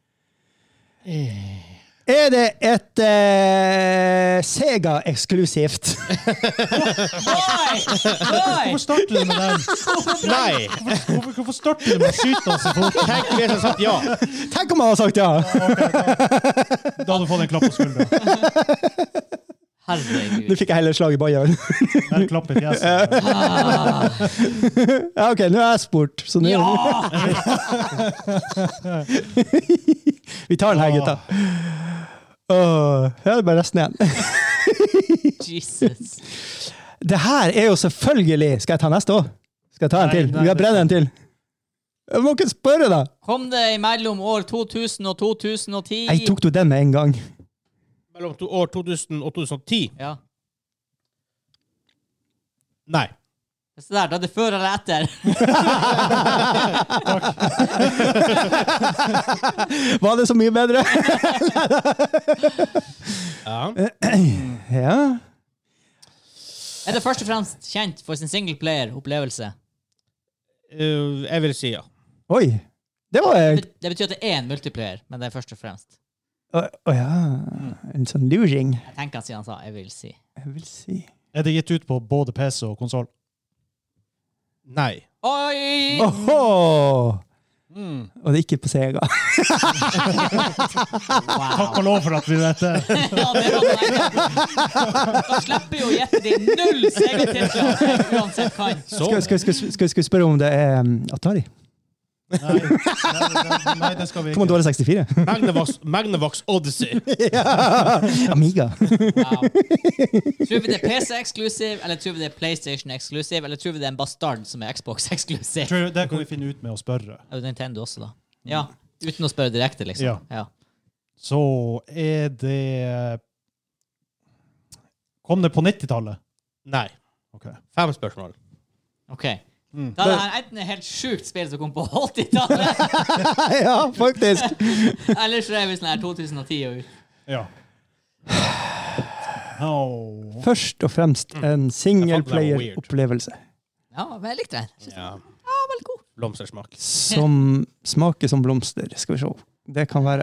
Er det et Sega-eksklusivt? Nei! Hvorfor starter du med den? Nei! Hvorfor starter du med å skyte oss i foten? Tenk hvis jeg sagt ja. Tenk om han har sagt ja! Da hadde du fått en klapp på skuldra. Herregud. Nå fikk jeg heller slag i bajen. En klapp i fjeset. Ja, ok, nå er jeg spurt. Så nå... Vi tar den her, gutta. Ja, det er bare resten igjen. Jesus. Det her er jo selvfølgelig... Skal jeg ta neste også? Skal jeg ta en til? Vi har bredd en til. Jeg må ikke spørre da. Kom det imellom år 2000 og 2010? Jeg tok du den med en gang. Mellom år 2000 og 2010? Ja. Nei. Så der, da er det før eller etter. Var det så mye bedre? Ja. Er det først og fremst kjent for sin singleplayer-opplevelse? Jeg vil si ja. Oi. Det var... Det betyr at det er en multiplayer, men det er først og fremst. Ja. En sånn luring. Jeg tenker han sier han sa, jeg vil si. Jeg vil si... Er det gitt ut på både PC og konsol? Nei. Oi! Oho! Og det er ikke på Sega. Takk og lov for at vi vet det. Ja, det var det. Da slipper jo å gjette de 0 Sega-titler uansett kan. Skal vi spørre om det er Atari? Nei, det skal vi ikke. Commodore 64? Magnavox Odyssey. Ja. Amiga. Wow. Tror vi det er PC-eksklusiv, eller tror vi det er PlayStation-eksklusiv, eller tror vi det er en bastard som er Xbox-eksklusiv? Det kan vi finne ut med å spørre. Er det Nintendo også da? Ja, uten å spørre direkte liksom. Ja. Så er det... Kom det på 90-tallet? Nei. Ok. 5 spørsmål. Ok. Da er det her enten et helt sjukt spill som kom på 80-tallet, Ja, faktisk. eller så er vi sånn her 2010 og ut. Ja. Først og fremst en singleplayer-opplevelse. Ja, men jeg likte den. Ja. Veldig god. Blomstersmak. Som smaker som blomster. Skal vi se. Det kan være...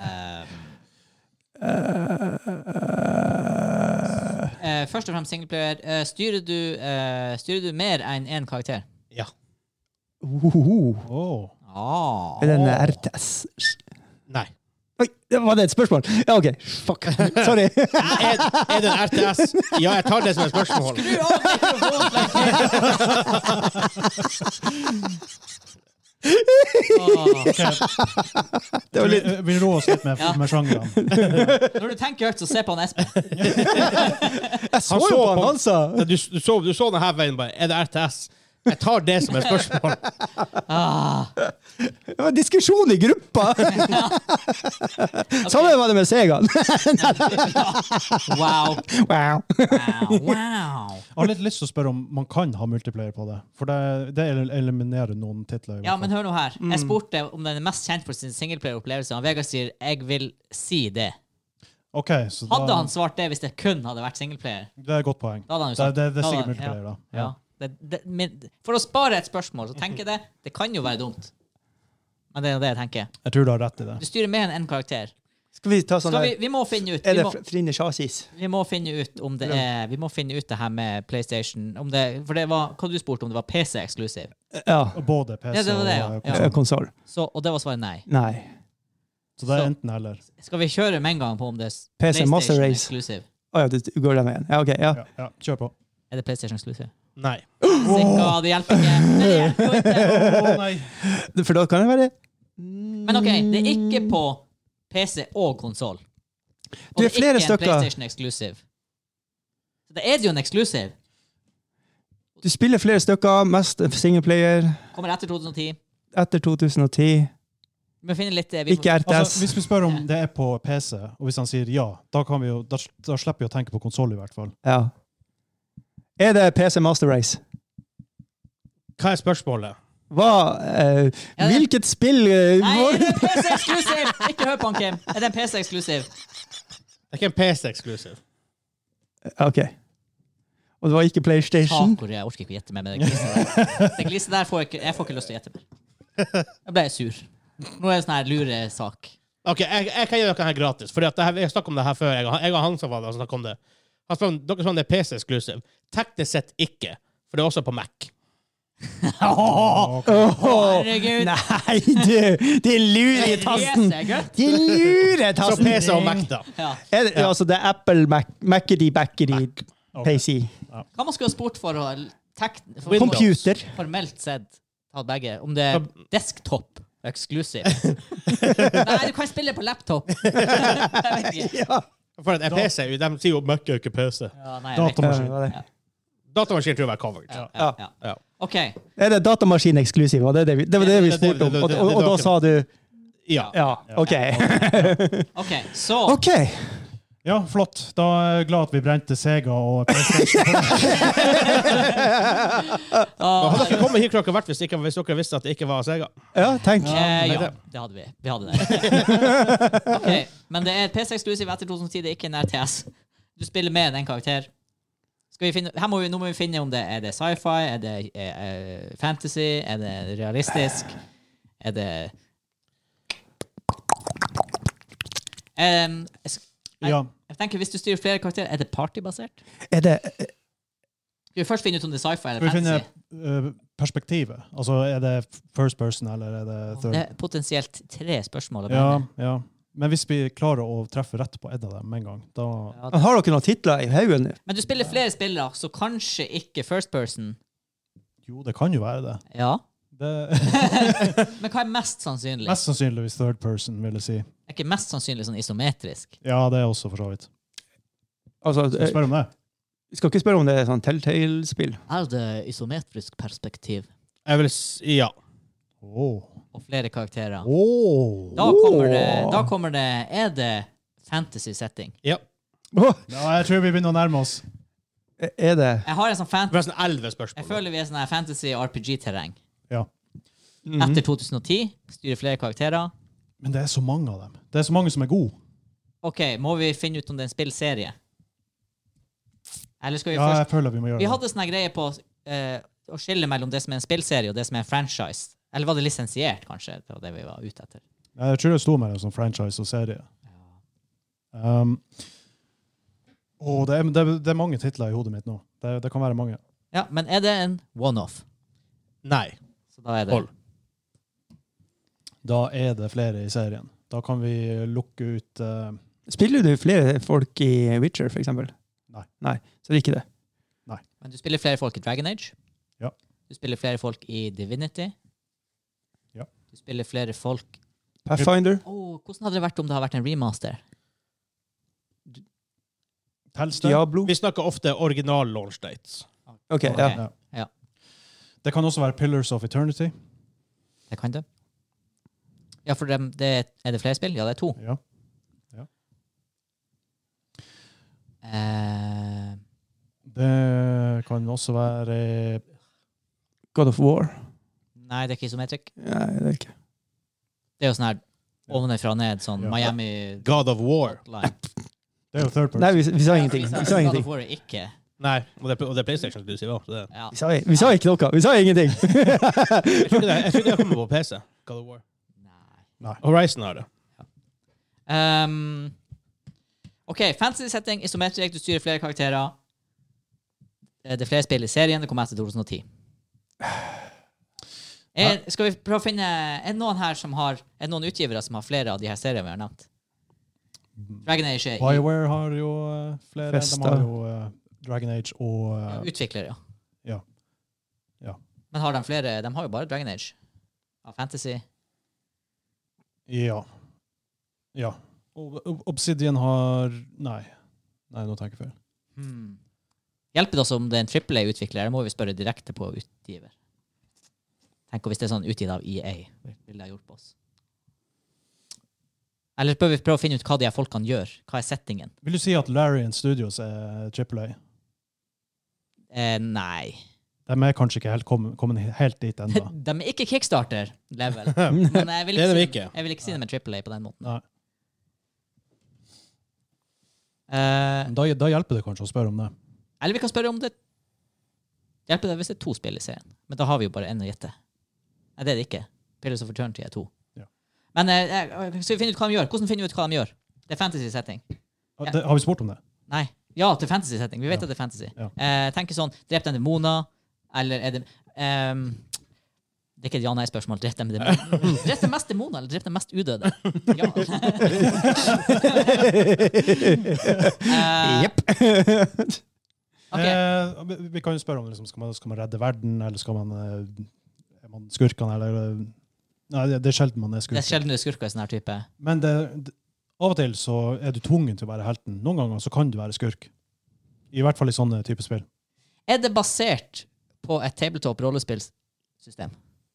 Først og fremst singleplayer. Styrer du mer enn en karakter? Ja. Er det en RTS? Nei. Oi, var det et spørsmål? Ja, ok. Fuck. Sorry. Er det en RTS? Ja, jeg tar det som et spørsmål. Skru av Det var litt... Vi roer oss litt med sjangeren. Når du tenker høyt, så se på han Espen. Jeg så jo på han sa. Du så denne her veien bare, er det RTS? Jeg tar det som et spørsmål. Det var diskusjon i gruppa. Sånn var det med Sega. Wow. Jeg har litt lyst til å spørre om man kan ha multiplayer på det. For det eliminerer noen titler. Ja, men hør nå her. Jeg spurte om den er mest kjent for sin singleplayer-opplevelse, og Vegard sier, jeg vil si det. Okay, så hadde han svart det hvis det kun hadde vært singleplayer? Det er et godt poeng. Da hadde han jo sagt. Det er sikkert multiplayer, da. Ja. For å spare et spørsmål, så tenker jeg det kan jo være dumt. Men det er det jeg tenker. Jeg tror du har rett i det. Du styrer mer enn en karakter. Skal vi ta sånn der? Vi må finne ut. Er det Frine Chasis? Vi må finne ut om det er... Vi må finne ut det her med PlayStation. For det var... Hva du spurte om det var PC-eksklusiv? Ja. Både PC og konsol. Og det var svaret nei. Nei. Så det er enten eller. Skal vi kjøre med en gang på om det er PC Master Race eksklusiv? Du går den veien. Ja, ok. Ja, kjør på. Er det PlayStation eksklusiv? Nei. Sikker, det hjelper ikke. Det hjelper jo ikke. Nei. For da kan det være... Men ok, det er ikke på PC og konsol. Og det er flere ikke en PlayStation eksklusiv. Så det er jo en eksklusiv. Du spiller flere stykker, mest singleplayer. Kommer etter 2010. Etter 2010. Vi finner litt... Ikke RTS. Altså, hvis vi spør om det er på PC, og hvis han sier ja, da slipper vi å tenke på konsol i hvert fall. Ja. Er det PC Master Race? Hva er spørsmålet? Hvilket spill... Nei, er det en PC-eksklusiv? Ikke hør på han, Kim. Er det en PC-eksklusiv? Det er ikke en PC-eksklusiv. Ok. Og det var ikke PlayStation? Jeg orker ikke å gjette mer med det gliset der. Det gliset der får jeg får ikke lyst til å gjette mer. Jeg ble sur. Nå er det sånn her lure sak. Ok, jeg kan gjøre dere her gratis. For jeg snakket om det her før. Jeg og han som var der og snakket om det. Han spør om dere sånn det er PC-eksklusiv. Teknisk sett ikke. For det er også på Mac. Herregud. Nei, det er lure i tasten. Det er lure i tasten. Så PC og Mac da. Altså, det er Apple, Mac-edy, PC. Hva man skulle ha spurt for å... Computer. Formelt sett, begge. Om det er desktop eksklusiv. Nei, du kan spille på laptop. Jeg vet ikke. Ja. For at PC, de sier jo Mac er ikke PC. Ja, nei, Datamaskin. Datamaskin tror jeg var covered. Ja. Ok. Er det datamaskin eksklusiv? Det var det vi spurte om. Og da sa du... Ja. Ok. Ok, så... Ok. Ja, flott. Da er jeg glad at vi brente Sega og PlayStation. Hadde dere kommet hit klokka hvert hvis dere visste at det ikke var Sega? Ja, tenk. Ja, det hadde vi. Vi hadde det. Ok, men det er et PC-eksklusiv etter 2010, det er ikke en RTS. Du spiller med en karakter. Nå må vi finne om det er det sci-fi, er det fantasy, er det realistisk, er det... Jeg tenker, hvis du styrer flere karakterer, er det partybasert? Er det... Skal vi først finne ut om det er sci-fi eller fantasy? fantasy? Vi finner perspektivet. Altså, er det first person, eller er det third? Det er potensielt 3 spørsmål. Ja. Men hvis vi klarer å treffe rett på et av dem med en gang, da... Men har dere noen titler i haugen nå? Men du spiller flere spillere, så kanskje ikke first person. Jo, det kan jo være det. Ja. Det... Men hva er mest sannsynlig? Mest sannsynligvis third person, vil jeg si. Er ikke mest sannsynlig sånn isometrisk? Ja, det er også for så vidt. Altså, skal vi spørre om det? Vi skal ikke spørre om det er sånn Telltale-spill. Er det isometrisk perspektiv? Jeg vil si ja. Og flere karakterer. Da kommer det er det fantasy setting? Ja. Ja, jeg tror vi begynner å nærme oss. Er det? Jeg har en sånn Det er sånn 11 spørsmål. Jeg føler vi er sånn her fantasy RPG-terreng. Ja. Etter 2010 styrer flere karakterer. Men det er så mange av dem. Det er så mange som er gode. Ok, må vi finne ut om det er en spillserie? Eller skal vi Ja, først... jeg føler vi må gjøre Vi det. hadde sånne greier på å skille mellom det som er en spillserie og det som er en franchise. Eller var det lisensiert, kanskje? Det var det vi var ute etter. Jeg tror det sto mellom sånn franchise og serie. Det er mange titler i hodet mitt nå. Det kan være mange. Ja, men er det en one-off? Nei. Så da er det... Hold. Da er det flere i serien. Da kan vi lukke ut... Spiller du flere folk i Witcher, for eksempel? Nei, så det er ikke det. Men du spiller flere folk i Dragon Age? Ja. Du spiller flere folk i Divinity? Ja. Du spiller flere folk... Pathfinder? Hvordan hadde det vært om det hadde vært en remaster? Diablo? Vi snakker ofte original launch dates. Ok, ja. Det kan også være Pillars of Eternity. Det kan det. Ja, for er det flere spill? Ja, det er 2. Ja. Det kan også være God of War? Nei, det er ikke isometric. Nei, det er ikke. Det er jo sånn her ovenfra ned, sånn Miami... God of War. Det er jo third person. Nei, vi sa ingenting. God of War er ikke... Nei, og det er PlayStation du sier også. Ja. Vi sa ikke noe. Vi sa ingenting. Jeg tror ikke det kommer på PC. God of War. Nei. Horizon har det. Ok, fantasy setting, isometric, du styrer flere karakterer. Det er flere spill i serien, det kommer etter 2010. Skal vi prøve å finne... Er det noen her som har... Er det noen utgivere som har flere av de her seriene vi har nevnt? Dragon Age er... BioWare har jo flere. Festa. De har jo Dragon Age og... Utviklere, ja. Ja. Men har de flere... De har jo bare Dragon Age. Av fantasy. Ja. Obsidian har... Nei, nå tenker jeg feil. Hjelper det oss om det er en AAA-utvikler? Eller må vi spørre direkte på utgiver? Tenk hvis det er sånn utgitt av EA. Vil det ha gjort på oss? Eller bør vi prøve å finne ut hva de her folkene gjør? Hva er settingen? Vil du si at Larian Studios er AAA? Nei. De er kanskje ikke helt kommet helt dit enda. De er ikke Kickstarter-level. Men jeg vil ikke si det med AAA på den måten. Nei. Da hjelper det kanskje å spørre om det. Eller vi kan spørre om det hjelper det hvis det er 2 spill i serien. Men da har vi jo bare en å gjette. Nei, det er det ikke. Pillars of Eternity er 2. Ja. Men skal vi finne ut hva de gjør? Hvordan finner vi ut hva de gjør? Det er fantasy-setting. Ja. Har vi spurt om det? Nei. Ja, til fantasy-setting. Vi vet at det er fantasy. Ja. Tenker sånn, drep dem demoner, eller er det... det er ikke et ja-nei-spørsmål. Drep dem mest demoner, eller drep dem mest udøde? Ja. Jepp. Okay. Vi kan jo spørre om liksom, skal man redde verden, eller skal man er man skurkene, eller nei, det er sjelden man er skurker. Det er sjelden du er skurker i sånn her type. Men av og til så er du tvungen til å være helten. Noen ganger så kan du være skurk. I hvert fall i sånne type spill. Er det basert på et tabletop rollespillsystem?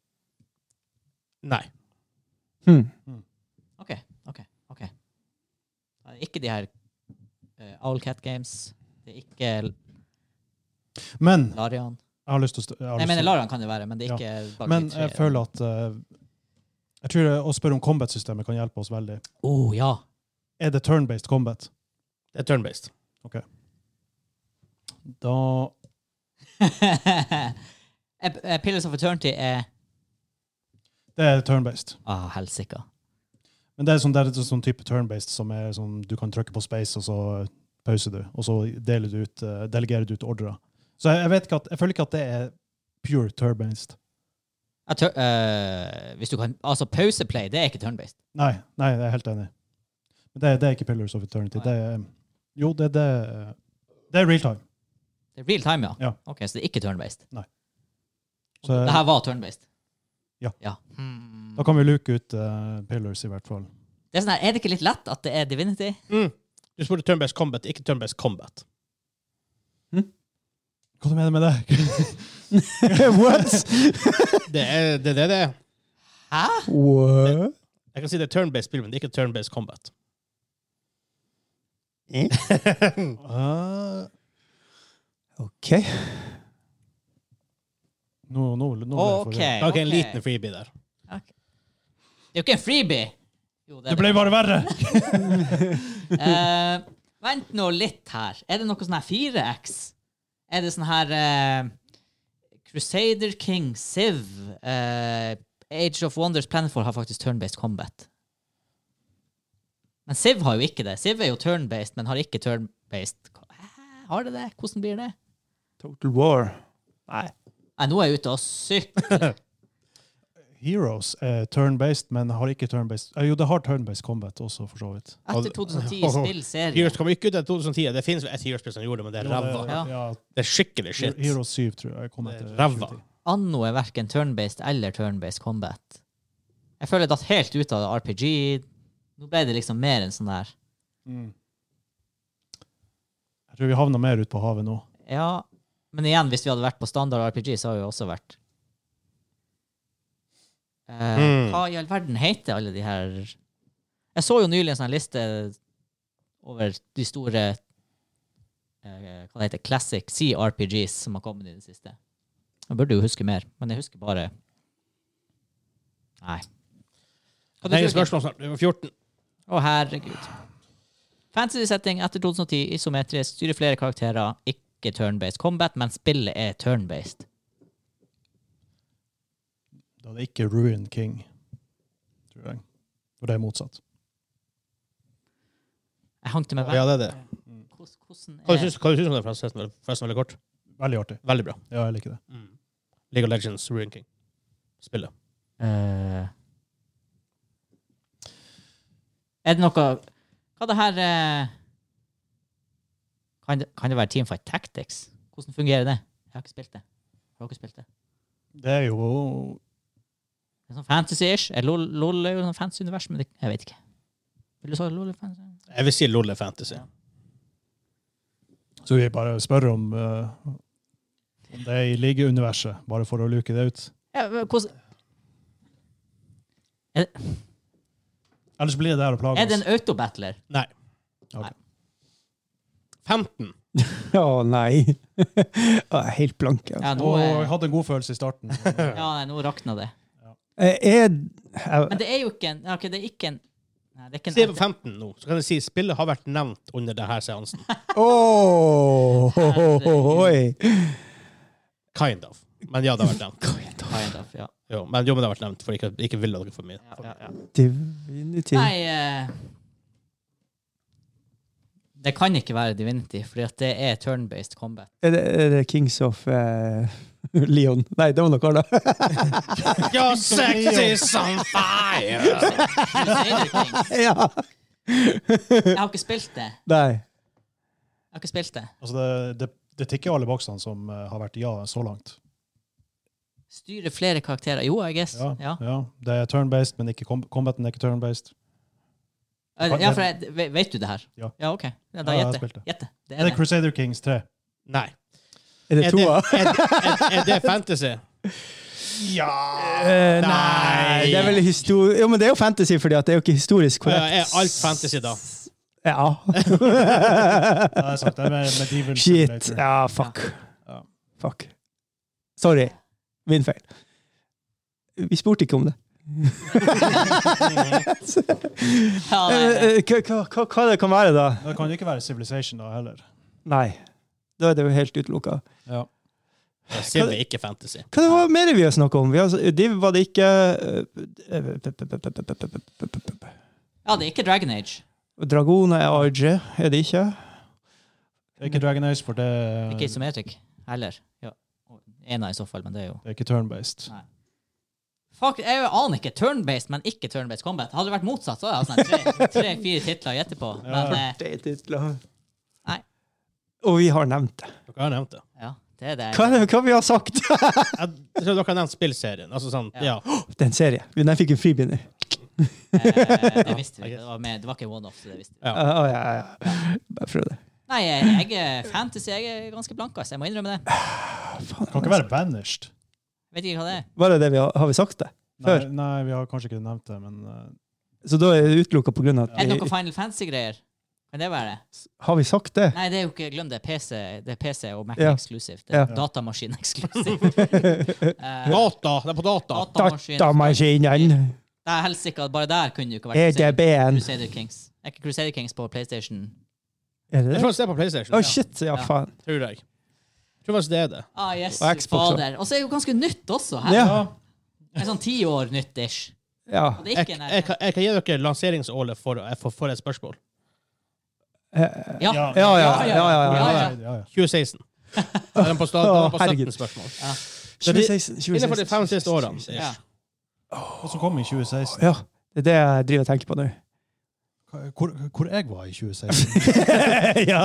Nei. Ok. Ikke de her Owlcat Games. Det er ikke Larian. Jeg har lyst til å... Jeg mener Larian kan det være, men det er ikke... Ja. Men jeg føler at... jeg tror å spørre om combat-systemet kan hjelpe oss veldig. Ja. Er det turn-based combat? Det er turn-based. Ok. Da... Pillars of Eternity er... Det er turn-based. Helsika. Men det er sånn type turn-based som er sånn, du kan trykke på space, og så pauser du, og så delegerer du ut ordre. Så jeg føler ikke at det er pure turn-based. Hvis du kan... Altså, pauseplay, det er ikke turn-based. Nei, jeg er helt enig. Men det er ikke Pillars of Eternity. Det er real time. Det er real time, ja? Ja. Ok, så det er ikke turn-based. Nei. Så, det her var turn-based? Ja. Da kan vi luke ut Pillars i hvert fall. Det er sånn her, er det ikke litt lett at det er Divinity? Du spurte turn-based combat, ikke turn-based combat. Hva du mener med det? What? Det er. Hæ? What? Jeg kan si det er turn-based spill, men det er ikke turn-based combat. Ok. Ok, en liten freebie der. Okay. Det er jo ikke en freebie! Jo, det ble bare verre! Vent nå litt her. Er det noe sånn her 4X? Er det sånn her Crusader King, Civ, Age of Wonders, Planetfall har faktisk turn-based combat. Men Civ har jo ikke det. Civ jo turn-based, men har ikke turn-based. Har det det? Hvordan blir det? Total War. Nei. Nei, nå jeg ute og sykler. Heroes er turn-based, men har ikke turn-based. Jo, det har turn-based combat også, for så vidt. Etter 2010 spillserie. Heroes kom ikke ut etter 2010. Det finnes et Heroes-spill som gjorde det, men det ræva. Ja. Det skikkelig shit. Heroes 7, tror jeg, kom etter. Ræva. Anno hverken turn-based eller turn-based combat. Jeg føler det datt helt ut av RPG. Nå ble det liksom mer enn sånn der. Jeg tror vi havner mer ut på havet nå. Ja, men igjen, hvis vi hadde vært på standard RPG, så har vi jo også vært hva i all verden heter alle de her Jeg så jo nylig en sånn liste over de store hva det heter, Classic CRPGs som har kommet i det siste. Jeg burde jo huske mer, men jeg husker bare Nei. Det er spørsmål snart. Det var 14. Å, herregud. Fantasy setting etter 2010, isometrisk, styrer flere karakterer, ikke turn-based combat, men spillet er turn-based. Da er det ikke Ruin King, tror jeg. For det er motsatt. Jeg hangte med Ja, det er det. Hvordan Hva synes du om det, forresten veldig kort? Veldig artig. Veldig bra. Ja, jeg liker det. League of Legends, Ruin King. Spillet. Er det noe Hva det her kan det være Teamfight Tactics? Hvordan fungerer det? Jeg har ikke spilt det. Har dere spilt det? Det er jo Det er sånn fantasy-ish. LOL er jo sånn fantasy-univers, men jeg vet ikke. Vil du si LOL er fantasy? Jeg vil si LOL er fantasy. Ja. Så vi bare spør om det er i ligeuniverset, bare for å luke det ut. Ja, hvordan Ellers blir det der å plage oss. Er det en autobattler? Nei. Okay. 15. Nei. Jeg er helt blank. Altså. Ja, Og jeg hadde en god følelse i starten. nei, nå rakna det. Men det er jo ikke en Ok, det er ikke en nei, det er ikke en Se på 15 nå, så kan jeg si spillet har vært nevnt under denne seansen. Oi. Kind of. Men ja, det har vært nevnt. kind of, ja. Jo, men det har vært nevnt, for ikke vil dere for mye. Ja. Divinity. Nei, det kan ikke være Divinity, fordi at det er turn-based combat. Er det Kings of Leon? Nei, det var noe annet. Your sex is on fire! Crusader Kings. Ja. Jeg har ikke spilt det. Nei. Altså det tikker alle boksene som har vært ja så langt. Styre flere karakterer. Jo, I guess. Ja. Det er turn-based, men ikke combaten er ikke turn-based. Ja, for vet du det her? Ja. Ja, ok. Ja, da Ja, jeg har spilt gjette. det. Er det Crusader Kings 3? Nei. Er det toa? Er det fantasy? Ja! Nei, det er vel historie. Jo, men det er jo fantasy, fordi at det er jo ikke historisk korrekt. Er alt fantasy da? Ja. Det er sant. Det er medieval Shit. simulator. Ja, fuck. Ja. Fuck. Sorry. Min feil. Vi spurte ikke om det. Hva det kan være da? Det kan jo ikke være Civilization da heller. Nei. Da er det jo helt utelukket. Ja. Civ er ikke fantasy. Hva det var mer vi har snakket om? Div var det ikke... Ja, det er ikke Dragon Age. Dragona er ARG, er det ikke? Det er ikke Dragon Age, for det Ikke isometric heller. Ja. En av i så fall, men det er jo... Det er ikke turn-based. Nei. Fuck, jeg aner ikke turn-based, men ikke turn-based combat. Hadde det vært motsatt, så hadde jeg hatt 3-4 titler å gjette på. Men, Det er titler. Nei. Og vi har nevnt det. Dere har nevnt det. Ja, det er det. Hva vi har sagt? Jeg tror dere har nevnt spillserien. Altså sånn, ja. Det er en serie. Den fikk en fribinner. Det visste vi. Det var ikke one-off, så det visste vi. Ja. Bare prøv det. Nei, jeg er fantasy. Jeg er ganske blank, altså. Jeg må innrømme det. Det kan ikke være Banished. Vet ikke hva det er. Var det har vi sagt det? Før? Nei, vi har kanskje ikke nevnt det, men... Så da er det utelukket på grunn av at Er det noen Final Fantasy-greier? Kan det være det? Har vi sagt det? Nei, det er jo ikke, glem det. Det er PC og Mac Ja. eksklusivt. Det er Ja. datamaskin eksklusivt. Data! Det er på data! Datamaskinen! Det er helst ikke at bare der kunne det jo ikke vært EDB-en. Crusader Kings. Er ikke Crusader Kings på PlayStation? Er det Jeg det? tror det er på PlayStation. Å, shit! Ja, Ja. faen. Tror jeg. Jeg tror faktisk det det. Yes, Og Xbox, fader. Og så er det jo ganske nytt også. Her. Ja. En sånn 10 år nytt-ish. Ja. Og det er ikke Jeg kan gi dere lanseringsålet for et spørsmål. Ja. Ja. 2016. Den på stad på 17 spørsmål. 2016. Innenfor de 5 siste årene. Ja. Hva som kom i 2016? Ja, det er det jeg driver og tenker på nå. Hvor jeg var i 2016? Ja.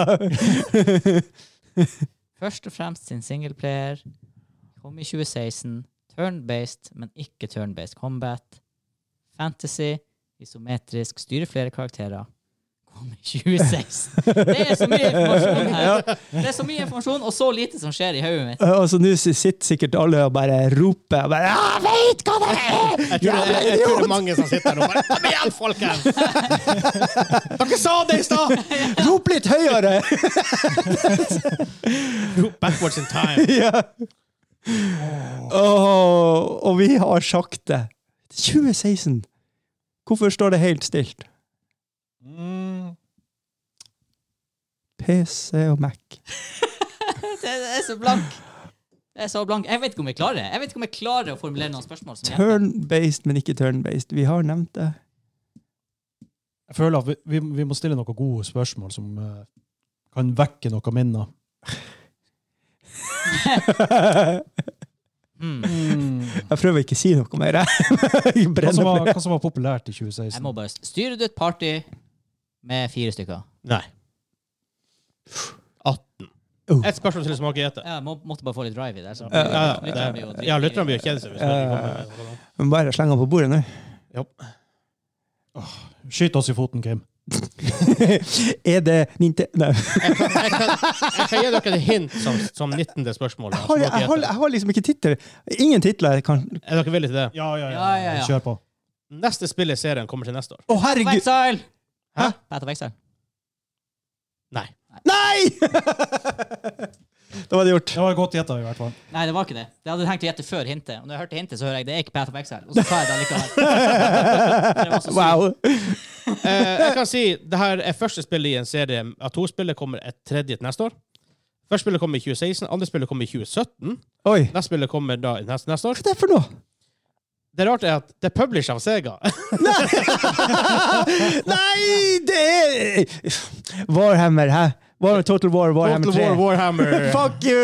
Først og fremst sin singleplayer. Kom i 2016. Turn-based, men ikke turn-based combat. Fantasy. Isometrisk. Styrer flere karakterer. Kom i 2016. Det er så mye informasjon her. Det er så mye informasjon, og så lite som skjer i hodet mitt. Og så nå sitter sikkert alle og bare roper og bare, jeg vet hva det er! Jeg tror det er mange som sitter her og bare, kom igjen, folkens! Dere sa det i stad! Rop litt høyere! Backwards in time. Ja. Og vi har sagt det. 2016. Hvorfor står det helt stilt? PC og Mac. Det er så blank. Det er så blank. Jeg vet ikke om jeg klarer det. Jeg vet ikke om jeg klarer å formulere noen spørsmål som hjelper. Turn-based, men ikke turn-based. Vi har nevnt det. Jeg føler at vi må stille noen gode spørsmål som kan vekke noen minner. Jeg prøver ikke å si noe mer. Hva som var populært i 2016? Jeg må bare styre du et party med 4 stykker. Nei. 18. Et spørsmål til å smake gjette. Ja, måtte bare få litt drive i det. Lytterne blir jo kjede seg hvis vi ikke kommer med. Men bare slenge den på bordet nå. Jo. Skyt oss i foten, Kim. Er det Nintendo? Jeg kan gi dere et hint som 19. spørsmål. Jeg har liksom ikke titler. Ingen titler. Er dere villige til det? Ja. Ja. Kjør på. Neste spill i serien kommer til neste år. Å, herregud! Exile! Hæ? Path of Exile. Nei. Nei! Da var det gjort. Det var godt gjettet i hvert fall. Nei, det var ikke det. Jeg hadde tenkt å gjette før hintet. Og når jeg hørte hintet, så hører jeg det er ikke Path of Exile. Og så tar jeg det likevel. Det var så sykt. Wow. Jeg kan si, det her er første spillet i en serie av 2 spillet kommer et tredje til neste år. Første spillet kommer i 2016, andre spillet kommer i 2017. Oi. Neste spillet kommer da i neste år. Hva er det for noe? Det rart er at det er published av Sega. Nei, det er Warhammer, hæ? Total War, Warhammer 3. Total War, Warhammer. Fuck you!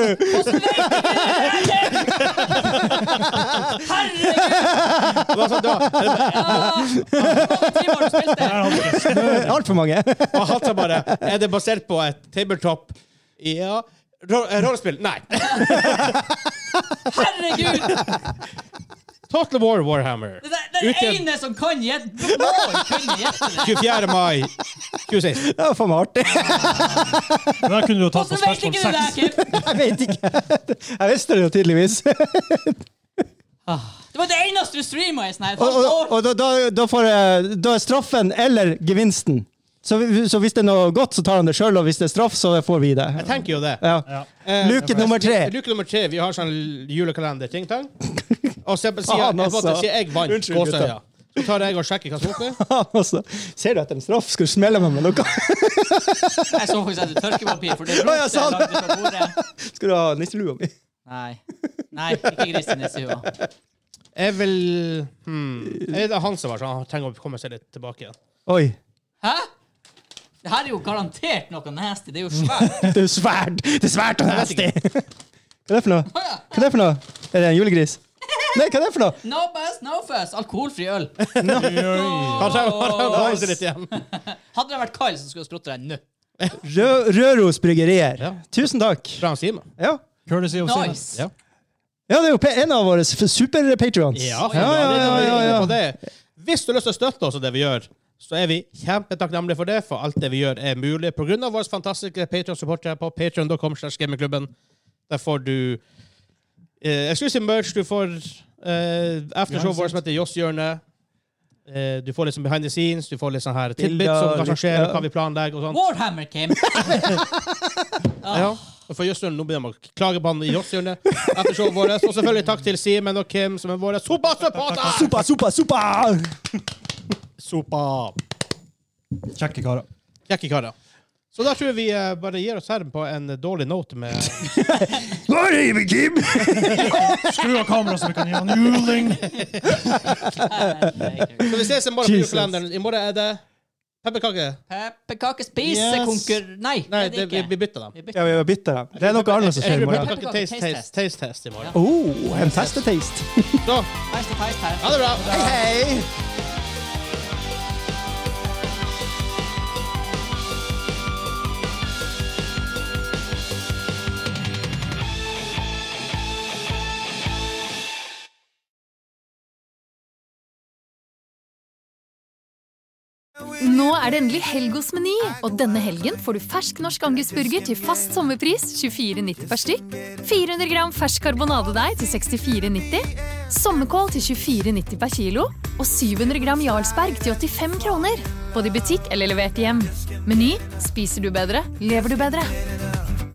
Alt for mange. Og han sa bare, er det basert på et tabletop? Ja. Rollespill? Nei. Herregud! Total War, Warhammer. Det er det ene som kan gjette. Må kunne gjette det. 24. mai 2016. Det var for meg artig. Da kunne du jo tatt på Hvordan vet spørsmål ikke du det, 6. Kim? Jeg vet ikke. Jeg visste det jo tydeligvis. Det var det eneste du streamet i sånn her. Og da er straffen eller gevinsten. Så hvis det er noe godt, så tar han det selv, og hvis det er straff, så får vi det. Jeg tenker jo det. Ja. Luke nummer 3. Luke nummer 3, vi har sånn julekalender, ting-tang. Og så sier jeg vant Unnskyld, Gåsøya. Så tar jeg og sjekker hva som er oppi. Ser du etter en straff? Skal du smelle meg med noe? Jeg så faktisk etter tørkepapir, for det Å, ja, rotet sant. langt ut på bordet. Skal du ha nisselua mi? Nei, ikke gris i nissehua. Jeg vil... Det er han som var sånn, han trenger å komme seg litt tilbake igjen. Oi. Hæ? Det her er jo garantert noe nasty. Det er jo svært. Det er svært. Det er svært og nasty. Hva er det for noe? Hva er det for noe? Er det en julegris? Nei, hva er det for noe? No buzz, no fuss. Alkoholfri øl. Han trenger seg litt igjen. Hadde det vært Kyle som skulle sprutte deg nå. Røros bryggerier. Ja. Tusen takk. Fra han Simon. Ja. Courtesy of Simen. Nice. Ja. Ja, det er jo en av våre super-patrons. Ja. Hvis du har lyst til å støtte oss og det vi gjør, så er vi kjempetakknemlige for det, for alt det vi gjør er mulig på grunn av våre fantastiske Patreon-supportere på patreon.com/gamingklubben. Der får du exclusive merch, du får aftershow vår som heter Joss-hjørne. Du får litt sånn behind the scenes, du får litt sånn her tidbits om hva som skjer, og hva vi planlegger og sånt. Warhammer, Kim. Ja. Og for Joss-hjørne, nå begynner man å klage på han i Joss-hjørne. Aftershow vår. Og selvfølgelig takk til Simen og Kim, som er våre super-supporter! Super! Sopa. Kjekke karer. Kjekke karer. Så da tror jeg vi bare gir oss her på en dårlig note med... Hva det, Kim? Skru av kamera så vi kan gi en juling. Så vi ses i morgen på julekalenderen. I morgen det pepperkake. Pepperkakespisekonkur... Nei, det ikke. Vi bytter dem. Ja, vi har byttet dem. Det noe annet som skjer i morgen. Pepperkake-taste-test i morgen. En testetaste. Så, Taste. ha det bra. Hei! Nå det endelig helg hos Meny, og denne helgen får du fersk norsk angusburger til fast sommerpris 24,90 per stykk, 400 gram fersk karbonadedeig til 64,90, sommerkål til 24,90 per kilo, og 700 gram Jarlsberg til 85 kroner, både i butikk eller levert hjem. Meny, spiser du bedre, lever du bedre.